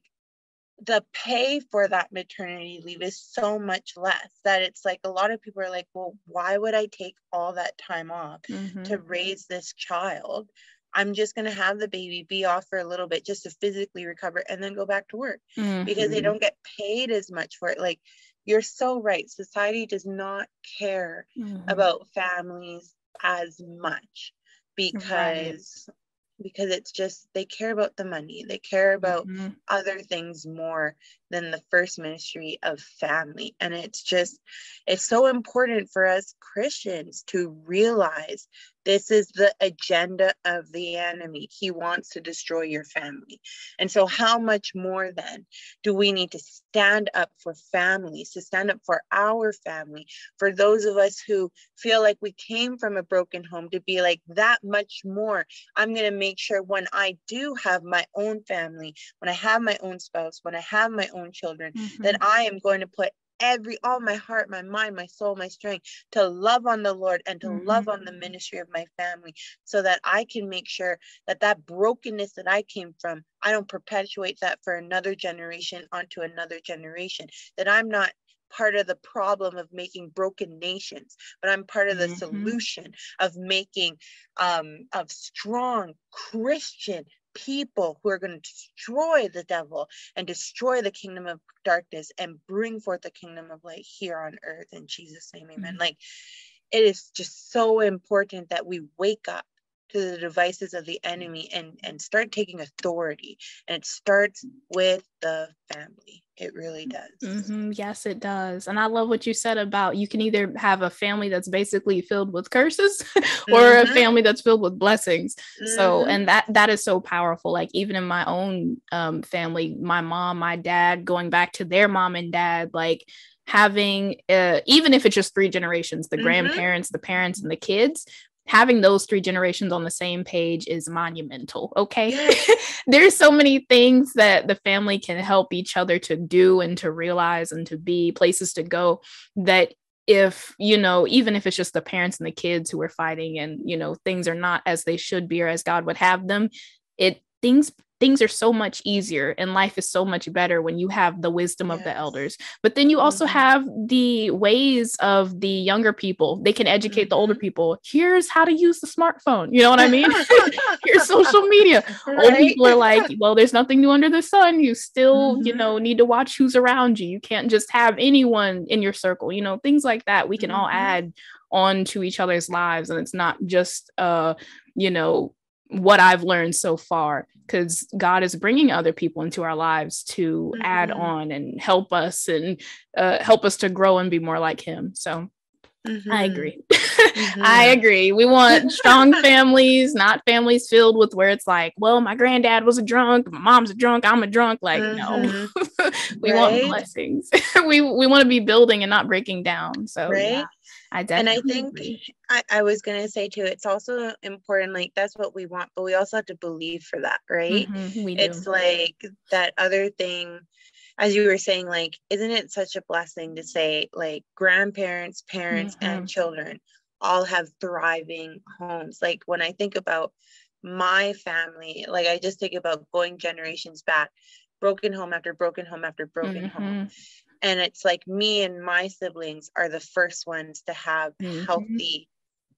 the pay for that maternity leave is so much less that it's like a lot of people are like, well, why would I take all that time off mm-hmm. to raise this child? I'm just going to have the baby be off for a little bit just to physically recover and then go back to work mm-hmm. because they don't get paid as much for it. Like, you're so right. Society does not care mm-hmm. about families as much because, right. because it's just, they care about the money. They care about mm-hmm. other things more than the first ministry of family. And it's just, it's so important for us Christians to realize this is the agenda of the enemy. He wants to destroy your family. And so how much more then do we need to stand up for families, to stand up for our family, for those of us who feel like we came from a broken home, to be like that much more. I'm going to make sure when I do have my own family, when I have my own spouse, when I have my own children, mm-hmm. that I am going to put every all my heart, my mind, my soul, my strength to love on the Lord and to mm-hmm. love on the ministry of my family, so that I can make sure that that brokenness that I came from, I don't perpetuate that for another generation onto another generation, that I'm not part of the problem of making broken nations, but I'm part of the mm-hmm. solution of making um of strong Christian people who are going to destroy the devil and destroy the kingdom of darkness and bring forth the kingdom of light here on earth. In Jesus' name, amen. Mm-hmm. Like, it is just so important that we wake up to the devices of the enemy and and start taking authority. And it starts with the family. It really does. Mm-hmm. Yes, it does. And I love what you said about, you can either have a family that's basically filled with curses or mm-hmm. a family that's filled with blessings. Mm-hmm. So, and that that is so powerful. Like, even in my own um, family, my mom, my dad, going back to their mom and dad, like having, uh, even if it's just three generations, the mm-hmm. grandparents, the parents, and the kids, having those three generations on the same page is monumental. Okay. Yes. There's so many things that the family can help each other to do and to realize and to be, places to go, that if, you know, even if it's just the parents and the kids who are fighting and, you know, things are not as they should be or as God would have them, it things things are so much easier and life is so much better when you have the wisdom yes. of the elders. But then you also mm-hmm. have the ways of the younger people. They can educate mm-hmm. the older people. Here's how to use the smartphone. You know what I mean? Here's social media. Right? Old people are like, well, there's nothing new under the sun. You still, mm-hmm. you know, need to watch who's around you. You can't just have anyone in your circle, you know, things like that. We can mm-hmm. all add on to each other's lives. And it's not just, uh, you know, what I've learned so far, because God is bringing other people into our lives to mm-hmm. add on and help us and uh, help us to grow and be more like him. So mm-hmm. I agree. Mm-hmm. I agree. We want strong families, not families filled with where it's like, well, my granddad was a drunk, my mom's a drunk, I'm a drunk. Like, mm-hmm. no, we right? want blessings. we we want to be building and not breaking down. So right? yeah, I definitely. And I think I, I was gonna say too, it's also important. Like that's what we want, but we also have to believe for that, right? Mm-hmm, we do. It's like that other thing. As you were saying, like, isn't it such a blessing to say, like, grandparents, parents, mm-hmm. and children all have thriving homes? Like, when I think about my family, like, I just think about going generations back, broken home after broken home after broken mm-hmm. home. And it's like me and my siblings are the first ones to have mm-hmm. healthy,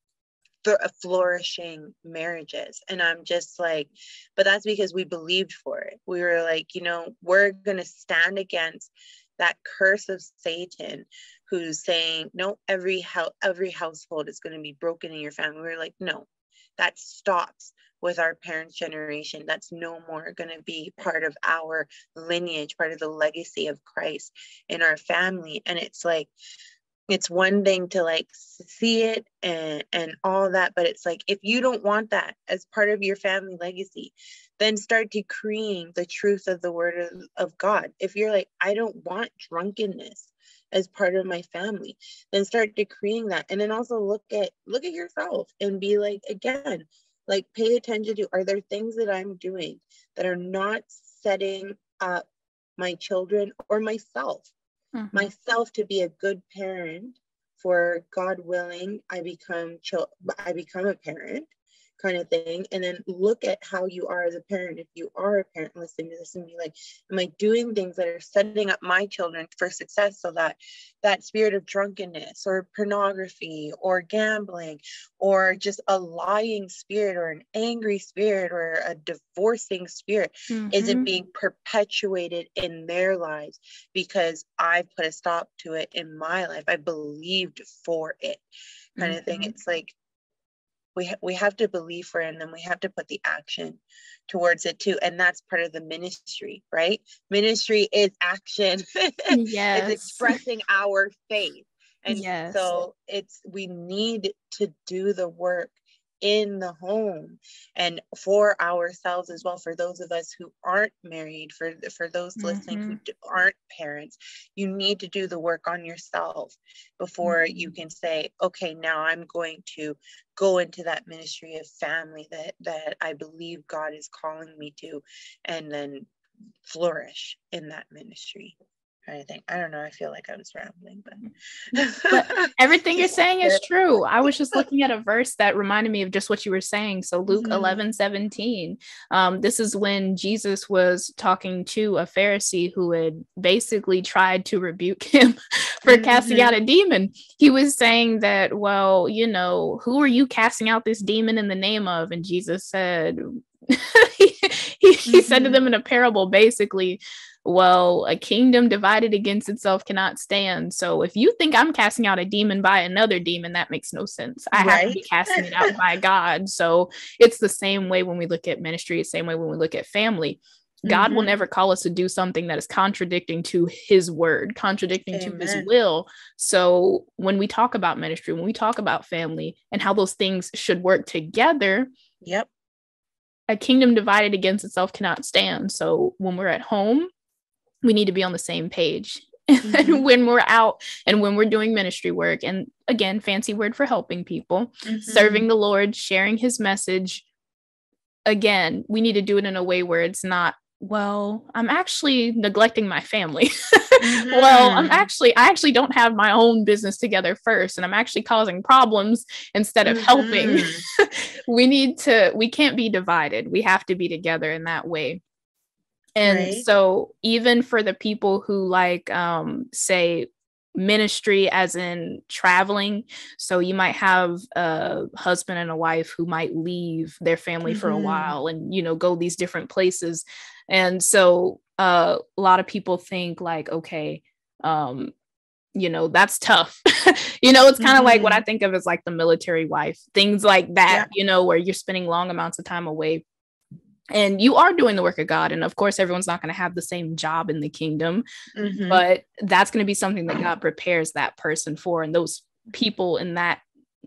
flourishing marriages. And I'm just like, but that's because we believed for it. We were like, you know, we're going to stand against that curse of Satan who's saying, no, every house, every household is going to be broken in your family. We were like, no, that stops with our parents' generation. That's no more going to be part of our lineage, part of the legacy of Christ in our family. And it's like, it's one thing to like see it and, and all that, but it's like, if you don't want that as part of your family legacy, then start decreeing the truth of the word of, of God. If you're like, I don't want drunkenness as part of my family, then start decreeing that. And then also look at, look at yourself and be like, again, like pay attention to, are there things that I'm doing that are not setting up my children or myself? Mm-hmm. myself to be a good parent, for God willing, I become chil- I become a parent kind of thing. And then look at how you are as a parent. If you are a parent listening to this and be like, am I doing things that are setting up my children for success, so that that spirit of drunkenness or pornography or gambling or just a lying spirit or an angry spirit or a divorcing spirit mm-hmm. isn't being perpetuated in their lives because I put a stop to it in my life. I believed for it kind mm-hmm. of thing. It's like, We, ha- we have to believe for it, and then we have to put the action towards it too. And that's part of the ministry, right? Ministry is action. Yes. It's expressing our faith. And yes. so it's, we need to do the work in the home and for ourselves as well. For those of us who aren't married, for for those mm-hmm. listening who aren't parents, you need to do the work on yourself before mm-hmm. you can say, okay, now I'm going to go into that ministry of family that that I believe God is calling me to, and then flourish in that ministry. I think, I don't know, I feel like I was rambling, but, but everything you're saying is true. I was just looking at a verse that reminded me of just what you were saying. So Luke mm-hmm. eleven seventeen, um, this is when Jesus was talking to a Pharisee who had basically tried to rebuke him for mm-hmm. casting out a demon. He was saying that, well, you know, who are you casting out this demon in the name of? And Jesus said, he, he, mm-hmm. he said to them in a parable, basically, well, a kingdom divided against itself cannot stand. So if you think I'm casting out a demon by another demon, that makes no sense. I right? have to be casting it out by God. So it's the same way when we look at ministry, it's the same way when we look at family. God mm-hmm. will never call us to do something that is contradicting to his word, contradicting Amen. To his will. So when we talk about ministry, when we talk about family and how those things should work together, yep, a kingdom divided against itself cannot stand. So when we're at home, we need to be on the same page. Mm-hmm. And when we're out and when we're doing ministry work, and again, fancy word for helping people, mm-hmm. serving the Lord, sharing his message, again, we need to do it in a way where it's not, well, I'm actually neglecting my family. Mm-hmm. Well, I'm actually, I actually don't have my own business together first, and I'm actually causing problems instead of mm-hmm. helping. We need to, we can't be divided. We have to be together in that way. And right. so even for the people who like, um, say, ministry as in traveling, so you might have a husband and a wife who might leave their family mm-hmm. for a while and, you know, go these different places. And so uh, a lot of people think like, okay, um, you know, that's tough. You know, it's kind of mm-hmm. like what I think of as like the military wife, things like that, yeah. you know, where you're spending long amounts of time away. And you are doing the work of God. And of course, everyone's not going to have the same job in the kingdom, mm-hmm. but that's going to be something that God prepares that person for. And those people in that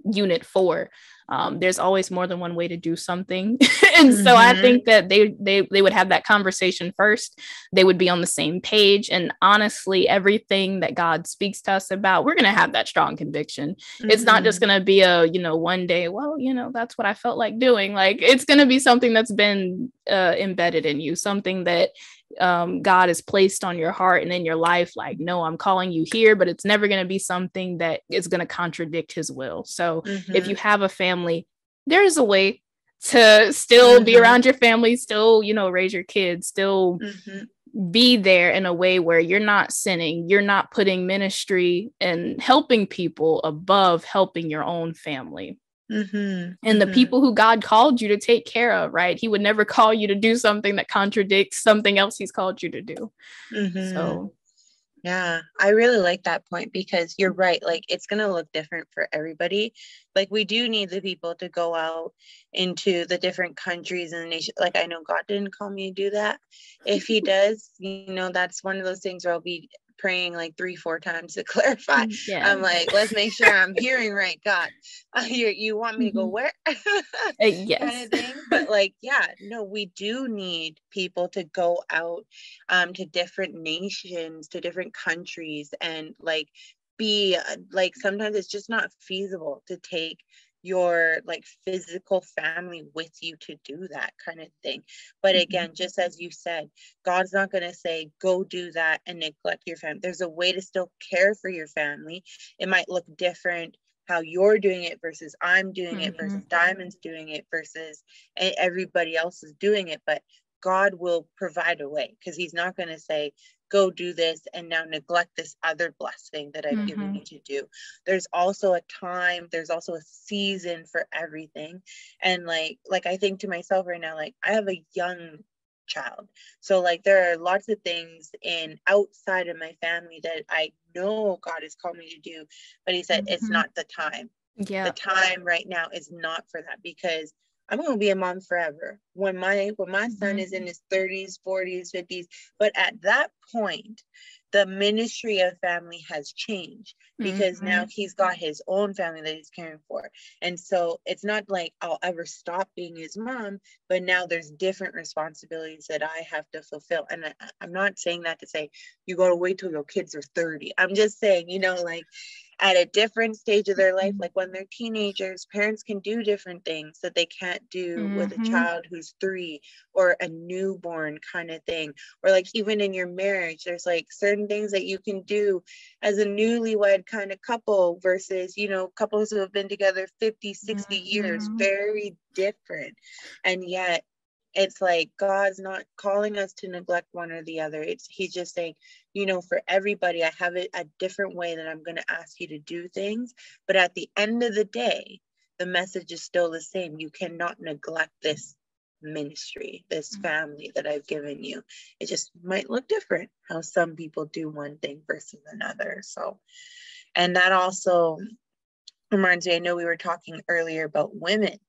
unit for. Um, there's always more than one way to do something. And mm-hmm. so I think that they, they, they would have that conversation first. They would be on the same page. And honestly, everything that God speaks to us about, we're going to have that strong conviction. Mm-hmm. It's not just going to be a, you know, one day, well, you know, that's what I felt like doing. Like, it's going to be something that's been uh, embedded in you, something that um, God has placed on your heart and in your life. Like, no, I'm calling you here, but it's never going to be something that is going to contradict his will. So mm-hmm. if you have a family, there's a way to still mm-hmm. be around your family, still, you know, raise your kids, still mm-hmm. be there in a way where you're not sinning, you're not putting ministry and helping people above helping your own family. Mm-hmm. And mm-hmm. the people who God called you to take care of, right? He would never call you to do something that contradicts something else he's called you to do. Mm-hmm. So yeah, I really like that point, because you're right. Like, it's going to look different for everybody. Like, we do need the people to go out into the different countries and the nation. Like, I know God didn't call me to do that. If he does, you know, that's one of those things where I'll be praying like three, four times to clarify. Yeah. I'm like, let's make sure I'm hearing right, God. Uh, you, you want me to go where? uh, yes. Kind of thing. But like, yeah, no, we do need people to go out um, to different nations, to different countries, and like be uh, like, sometimes it's just not feasible to take your like physical family with you to do that kind of thing. But again, mm-hmm. just as you said, God's not going to say, go do that and neglect your family. There's a way to still care for your family. It might look different how you're doing it versus I'm doing mm-hmm. it versus Diamond's doing it versus everybody else is doing it. But God will provide a way, because he's not going to say, go do this and now neglect this other blessing that I've mm-hmm. given you to do. There's also a time, there's also a season for everything. And like, like I think to myself right now, like, I have a young child. So like, there are lots of things in outside of my family that I know God has called me to do, but he said, mm-hmm. it's not the time. Yeah. The time right now is not for that, because I'm going to be a mom forever. When my when my son mm-hmm. is in his thirties, forties, fifties, but at that point, the ministry of family has changed, because mm-hmm. now he's got his own family that he's caring for. And so it's not like I'll ever stop being his mom, but now there's different responsibilities that I have to fulfill. And I, I'm not saying that to say you got to wait till your kids are thirty. I'm just saying, you know, like, at a different stage of their life, like when they're teenagers, parents can do different things that they can't do mm-hmm. with a child who's three or a newborn kind of thing. Or like, even in your marriage, there's like certain things that you can do as a newlywed kind of couple versus, you know, couples who have been together fifty, sixty mm-hmm. years, very different. And yet it's like, God's not calling us to neglect one or the other. It's he's just saying, you know, for everybody, I have it a different way that I'm going to ask you to do things. But at the end of the day, the message is still the same. You cannot neglect this ministry, this family that I've given you. It just might look different how some people do one thing versus another. So, and that also reminds me, I know we were talking earlier about women.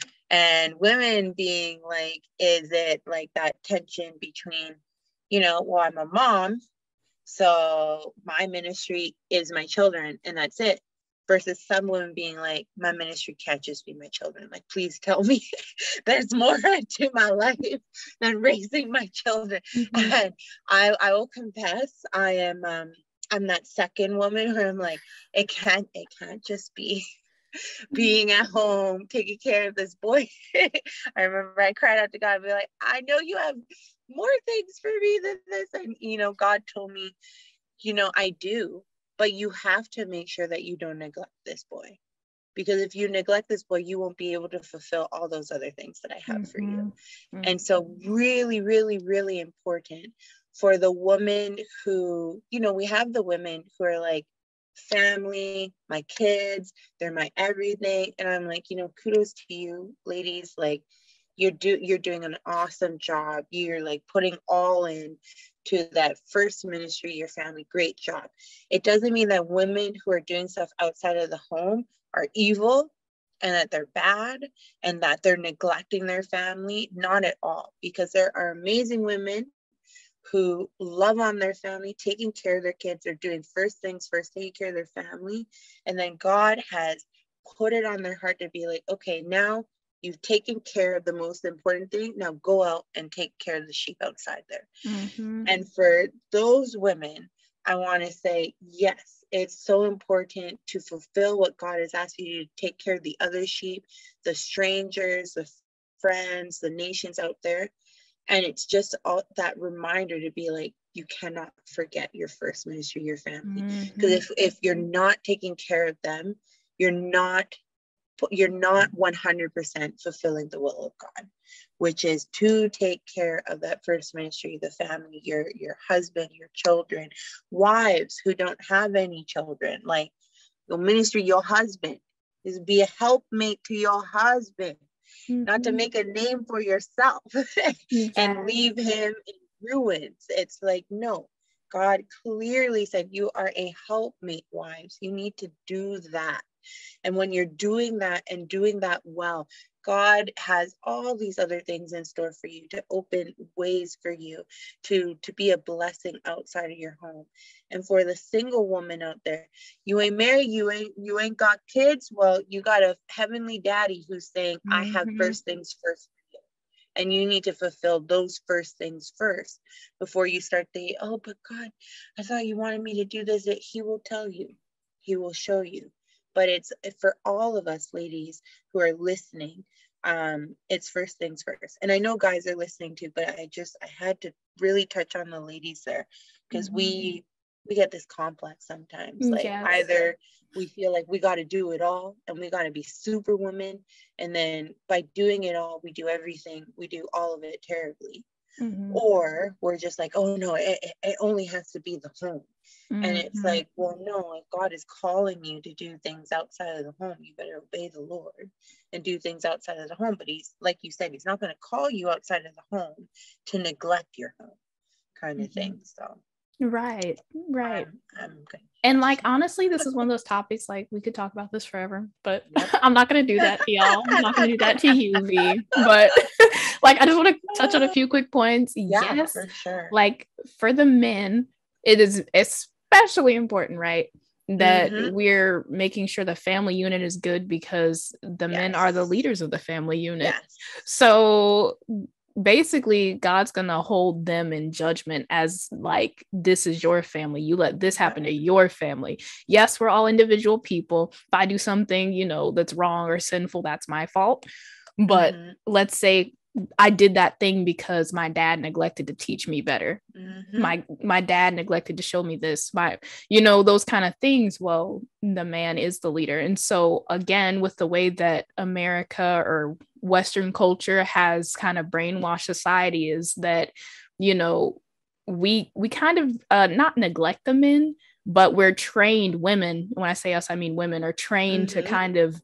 And women being like, is it like that tension between, you know, well, I'm a mom, so my ministry is my children and that's it. Versus some women being like, my ministry can't just be my children. Like, please tell me there's more to my life than raising my children. Mm-hmm. And I, I will confess, I am, um, I'm that second woman where I'm like, it can't, it can't just be being at home, taking care of this boy. I remember I cried out to God and be like, I know you have more things for me than this. And, you know, God told me, you know, I do, but you have to make sure that you don't neglect this boy. Because if you neglect this boy, you won't be able to fulfill all those other things that I have mm-hmm. for you. Mm-hmm. And so really, really, really important for the woman who, you know, we have the women who are like, family, my kids, they're my everything. And I'm like, you know, kudos to you ladies. Like, you're do you're doing an awesome job. You're like putting all in to that first ministry, your family. Great job. It doesn't mean that women who are doing stuff outside of the home are evil and that they're bad and that they're neglecting their family. Not at all, because there are amazing women who love on their family, taking care of their kids. They're doing first things first, taking care of their family. And then God has put it on their heart to be like, okay, now you've taken care of the most important thing. Now go out and take care of the sheep outside there. Mm-hmm. And for those women, I want to say, yes, it's so important to fulfill what God has asked you to take care of the other sheep, the strangers, the friends, the nations out there. And it's just all that reminder to be like, you cannot forget your first ministry, your family. Because mm-hmm. if, if you're not taking care of them, you're not you're not one hundred percent fulfilling the will of God, which is to take care of that first ministry, the family, your your husband, your children, wives who don't have any children. Like, your ministry, your husband is be a helpmate to your husband, mm-hmm. not to make a name for yourself yeah. and leave him in ruins. It's like, no, God clearly said you are a helpmate, wives. You need to do that. And when you're doing that and doing that well, God has all these other things in store for you, to open ways for you to, to be a blessing outside of your home. And for the single woman out there, you ain't married, you ain't you ain't got kids. Well, you got a heavenly daddy who's saying, mm-hmm. I have first things first for you. And you need to fulfill those first things first before you start thinking, oh, but God, I thought you wanted me to do this. That He will tell you. He will show you. But it's for all of us ladies who are listening, um, it's first things first. And I know guys are listening too, but I just, I had to really touch on the ladies there, because mm-hmm. we, we get this complex sometimes. Like yes. either we feel like we got to do it all and we got to be superwoman. And then by doing it all, we do everything, we do all of it terribly. Mm-hmm. Or we're just like, oh no, it, it only has to be the home. Mm-hmm. And it's like, well, no, if God is calling you to do things outside of the home, you better obey the Lord and do things outside of the home. But He's, like you said, He's not going to call you outside of the home to neglect your home, kind of mm-hmm. thing. So right right I'm, I'm good. And like, honestly, this is one of those topics, like, we could talk about this forever, but yep. I'm not going to do that to y'all. I'm not going to do that to you, V. But like, I just want to touch on a few quick points. Yeah, yes, for sure. Like, for the men, it is especially important, right, that mm-hmm. we're making sure the family unit is good, because the yes. men are the leaders of the family unit. Yes. So basically, God's gonna hold them in judgment as like, this is your family, you let this happen to your family. Yes, we're all individual people. If I do something, you know, that's wrong or sinful, that's my fault. But mm-hmm. let's say I did that thing because my dad neglected to teach me better. Mm-hmm. My my dad neglected to show me this, my, you know, those kind of things. Well, the man is the leader. And so again, with the way that America or Western culture has kind of brainwashed society, is that, you know, we we kind of uh, not neglect the men, but we're trained, women, when I say us, I mean women, are trained mm-hmm. to kind of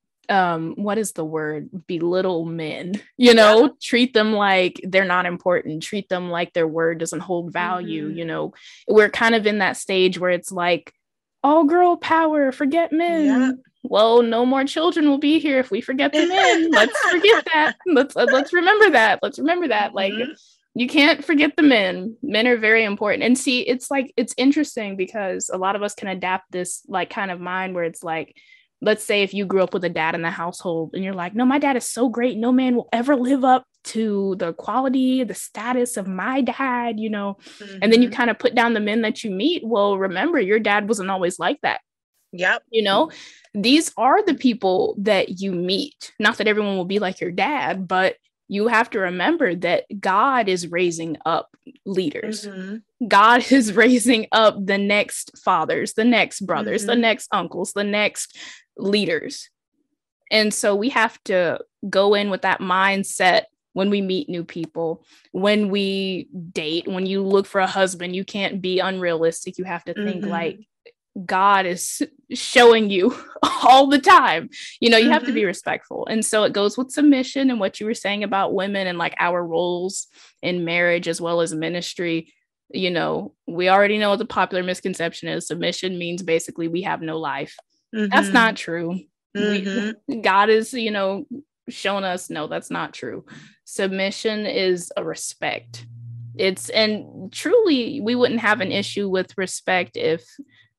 um what is the word, belittle men, you know, yeah. treat them like they're not important, treat them like their word doesn't hold value. Mm-hmm. You know, we're kind of in that stage where it's like, all girl power, forget men. Yeah. Well, no more children will be here if we forget the men. Let's forget that. Let's uh, let's remember that. Let's remember that. Like, mm-hmm. you can't forget the men. Men are very important. And see, it's like, it's interesting because a lot of us can adapt this like kind of mind where it's like, let's say if you grew up with a dad in the household and you're like, no, my dad is so great. No man will ever live up to the quality, the status of my dad, you know, mm-hmm. and then you kind of put down the men that you meet. Well, remember, your dad wasn't always like that. Yep. You know, these are the people that you meet. Not that everyone will be like your dad, but you have to remember that God is raising up leaders. Mm-hmm. God is raising up the next fathers, the next brothers, mm-hmm. the next uncles, the next leaders. And so we have to go in with that mindset when we meet new people, when we date, when you look for a husband. You can't be unrealistic. You have to think mm-hmm. like God is showing you all the time. You know, you mm-hmm. have to be respectful. And so it goes with submission and what you were saying about women and like our roles in marriage as well as ministry. You know, we already know what the popular misconception is. Submission means basically we have no life. Mm-hmm. That's not true. Mm-hmm. We, God is, you know, showing us, no, that's not true. Submission is a respect. It's, and truly, we wouldn't have an issue with respect if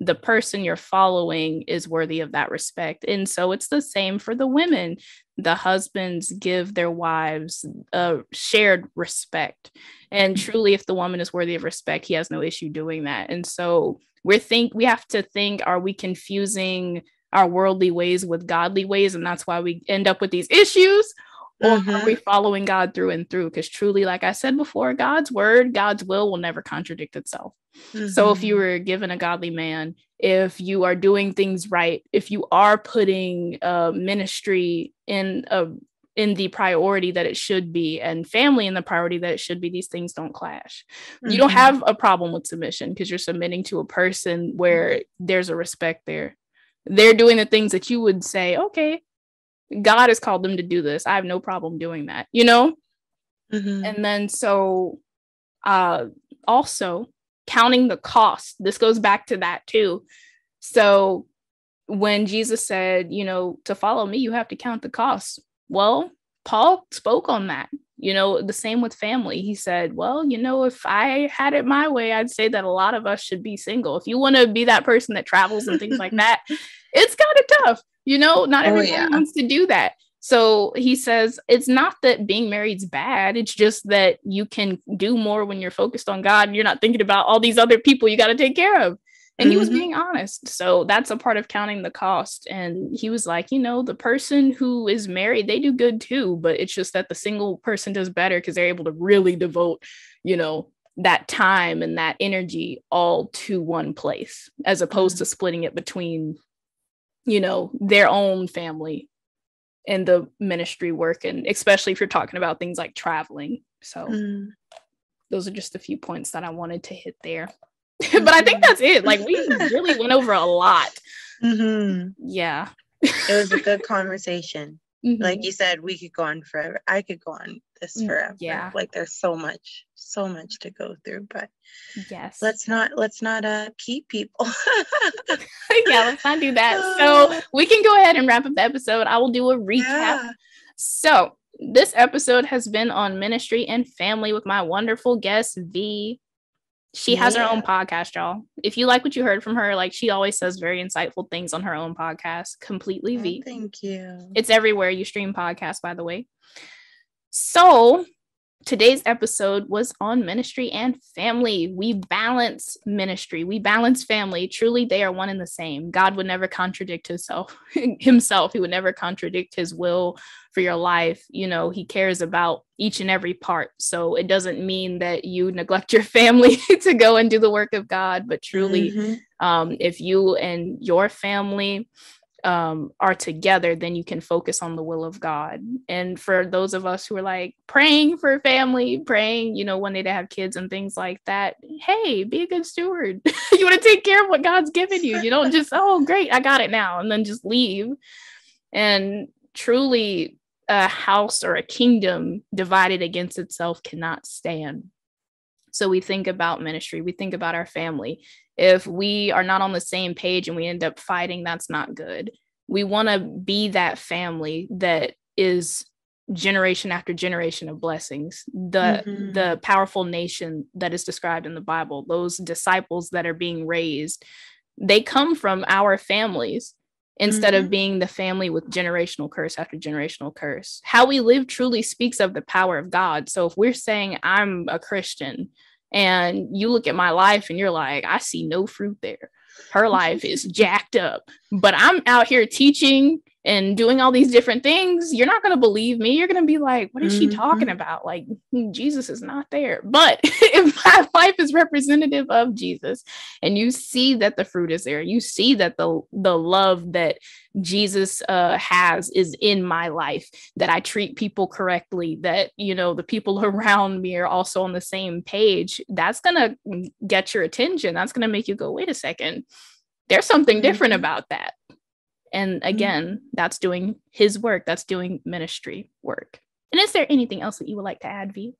the person you're following is worthy of that respect. And so it's the same for the women. The husbands give their wives a shared respect. And truly, if the woman is worthy of respect, he has no issue doing that. And so we think we have to think, are we confusing our worldly ways with godly ways? And that's why we end up with these issues. Or mm-hmm. are we following God through and through? Because truly, like I said before, God's word, God's will will never contradict itself. Mm-hmm. So if you were given a godly man, if you are doing things right, if you are putting uh, ministry in a, in the priority that it should be, and family in the priority that it should be, these things don't clash. Mm-hmm. You don't have a problem with submission because you're submitting to a person where there's a respect there. They're doing the things that you would say, okay, God has called them to do this. I have no problem doing that, you know? Mm-hmm. And then so uh, also counting the cost. This goes back to that too. So when Jesus said, you know, to follow me, you have to count the cost. Well, Paul spoke on that, you know, the same with family. He said, well, you know, if I had it my way, I'd say that a lot of us should be single. If you want to be that person that travels and things like that, it's kind of tough. You know, not everybody oh, yeah. wants to do that. So he says, it's not that being married's bad. It's just that you can do more when you're focused on God and you're not thinking about all these other people you got to take care of. And mm-hmm. he was being honest. So that's a part of counting the cost. And he was like, you know, the person who is married, they do good too. But it's just that the single person does better because they're able to really devote, you know, that time and that energy all to one place, as opposed mm-hmm. to splitting it between, you know, their own family and the ministry work. And especially if you're talking about things like traveling. So mm. those are just a few points that I wanted to hit there. But I think that's it. Like, we really went over a lot. Mm-hmm. Yeah. It was a good conversation. Mm-hmm. Like you said, we could go on forever. I could go on this forever. Yeah. Like, there's so much, so much to go through. But yes, let's not let's not uh keep people. Yeah, let's not do that. So we can go ahead and wrap up the episode. I will do a recap. Yeah. So this episode has been on ministry and family with my wonderful guest V. She has yeah. her own podcast, y'all. If you like what you heard from her, like, she always says very insightful things on her own podcast, Completely V. Oh, thank you. It's everywhere you stream podcasts, by the way. So today's episode was on ministry and family. We balance ministry. We balance family. Truly, they are one and the same. God would never contradict himself. himself. He would never contradict his will for your life. You know, he cares about each and every part. So it doesn't mean that you neglect your family to go and do the work of God. But truly, mm-hmm. um, if you and your family um, are together, then you can focus on the will of God. And for those of us who are like praying for family, praying, you know, one day to have kids and things like that, hey, be a good steward. You want to take care of what God's given you. You don't just, oh, great, I got it now, and then just leave. And truly, a house or a kingdom divided against itself cannot stand. So we think about ministry, we think about our family. If we are not on the same page and we end up fighting, that's not good. We want to be that family that is generation after generation of blessings, the mm-hmm. the powerful nation that is described in the Bible, those disciples that are being raised, they come from our families. Instead mm-hmm. of being the family with generational curse after generational curse. How we live truly speaks of the power of God. So if we're saying I'm a Christian and you look at my life and you're like, I see no fruit there. Her life is jacked up, but I'm out here teaching and doing all these different things. You're not going to believe me. You're going to be like, what is mm-hmm. she talking about? Like, Jesus is not there. But if my life is representative of Jesus and you see that the fruit is there, you see that the, the love that Jesus uh, has is in my life, that I treat people correctly, that, you know, the people around me are also on the same page, that's going to get your attention. That's going to make you go, wait a second, there's something mm-hmm. different about that. And again, mm-hmm. that's doing his work. That's doing ministry work. And is there anything else that you would like to add, V?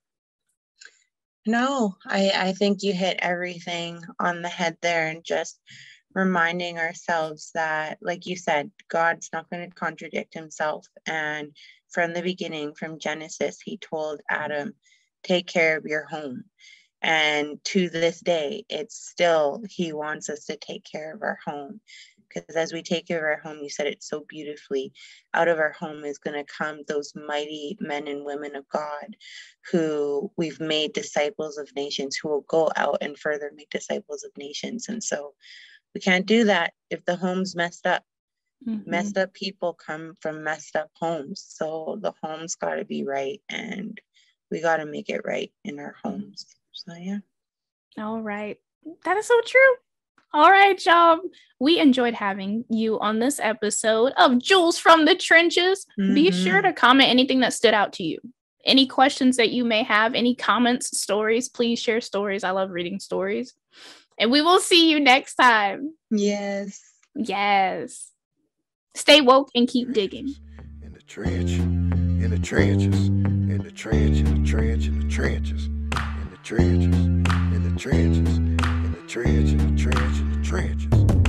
No, I, I think you hit everything on the head there, and just reminding ourselves that, like you said, God's not going to contradict himself. And from the beginning, from Genesis, he told Adam, take care of your home. And to this day, it's still, he wants us to take care of our home. Because as we take care of our home, you said it so beautifully, out of our home is going to come those mighty men and women of God who we've made disciples of nations, who will go out and further make disciples of nations. And so we can't do that if the home's messed up. Mm-hmm. Messed up people come from messed up homes. So the home's got to be right, and we got to make it right in our homes. So, yeah. All right. That is so true. All right, y'all. We enjoyed having you on this episode of Jewels from the Trenches. Mm-hmm. Be sure to comment anything that stood out to you. Any questions that you may have, any comments, stories, please share stories. I love reading stories. And we will see you next time. Yes. Yes. Stay woke and keep digging. In the trench, in the trenches, in the trench, in the trench, in the trenches, in the trenches, in the trenches, in the trench, in the trench, in the trenches.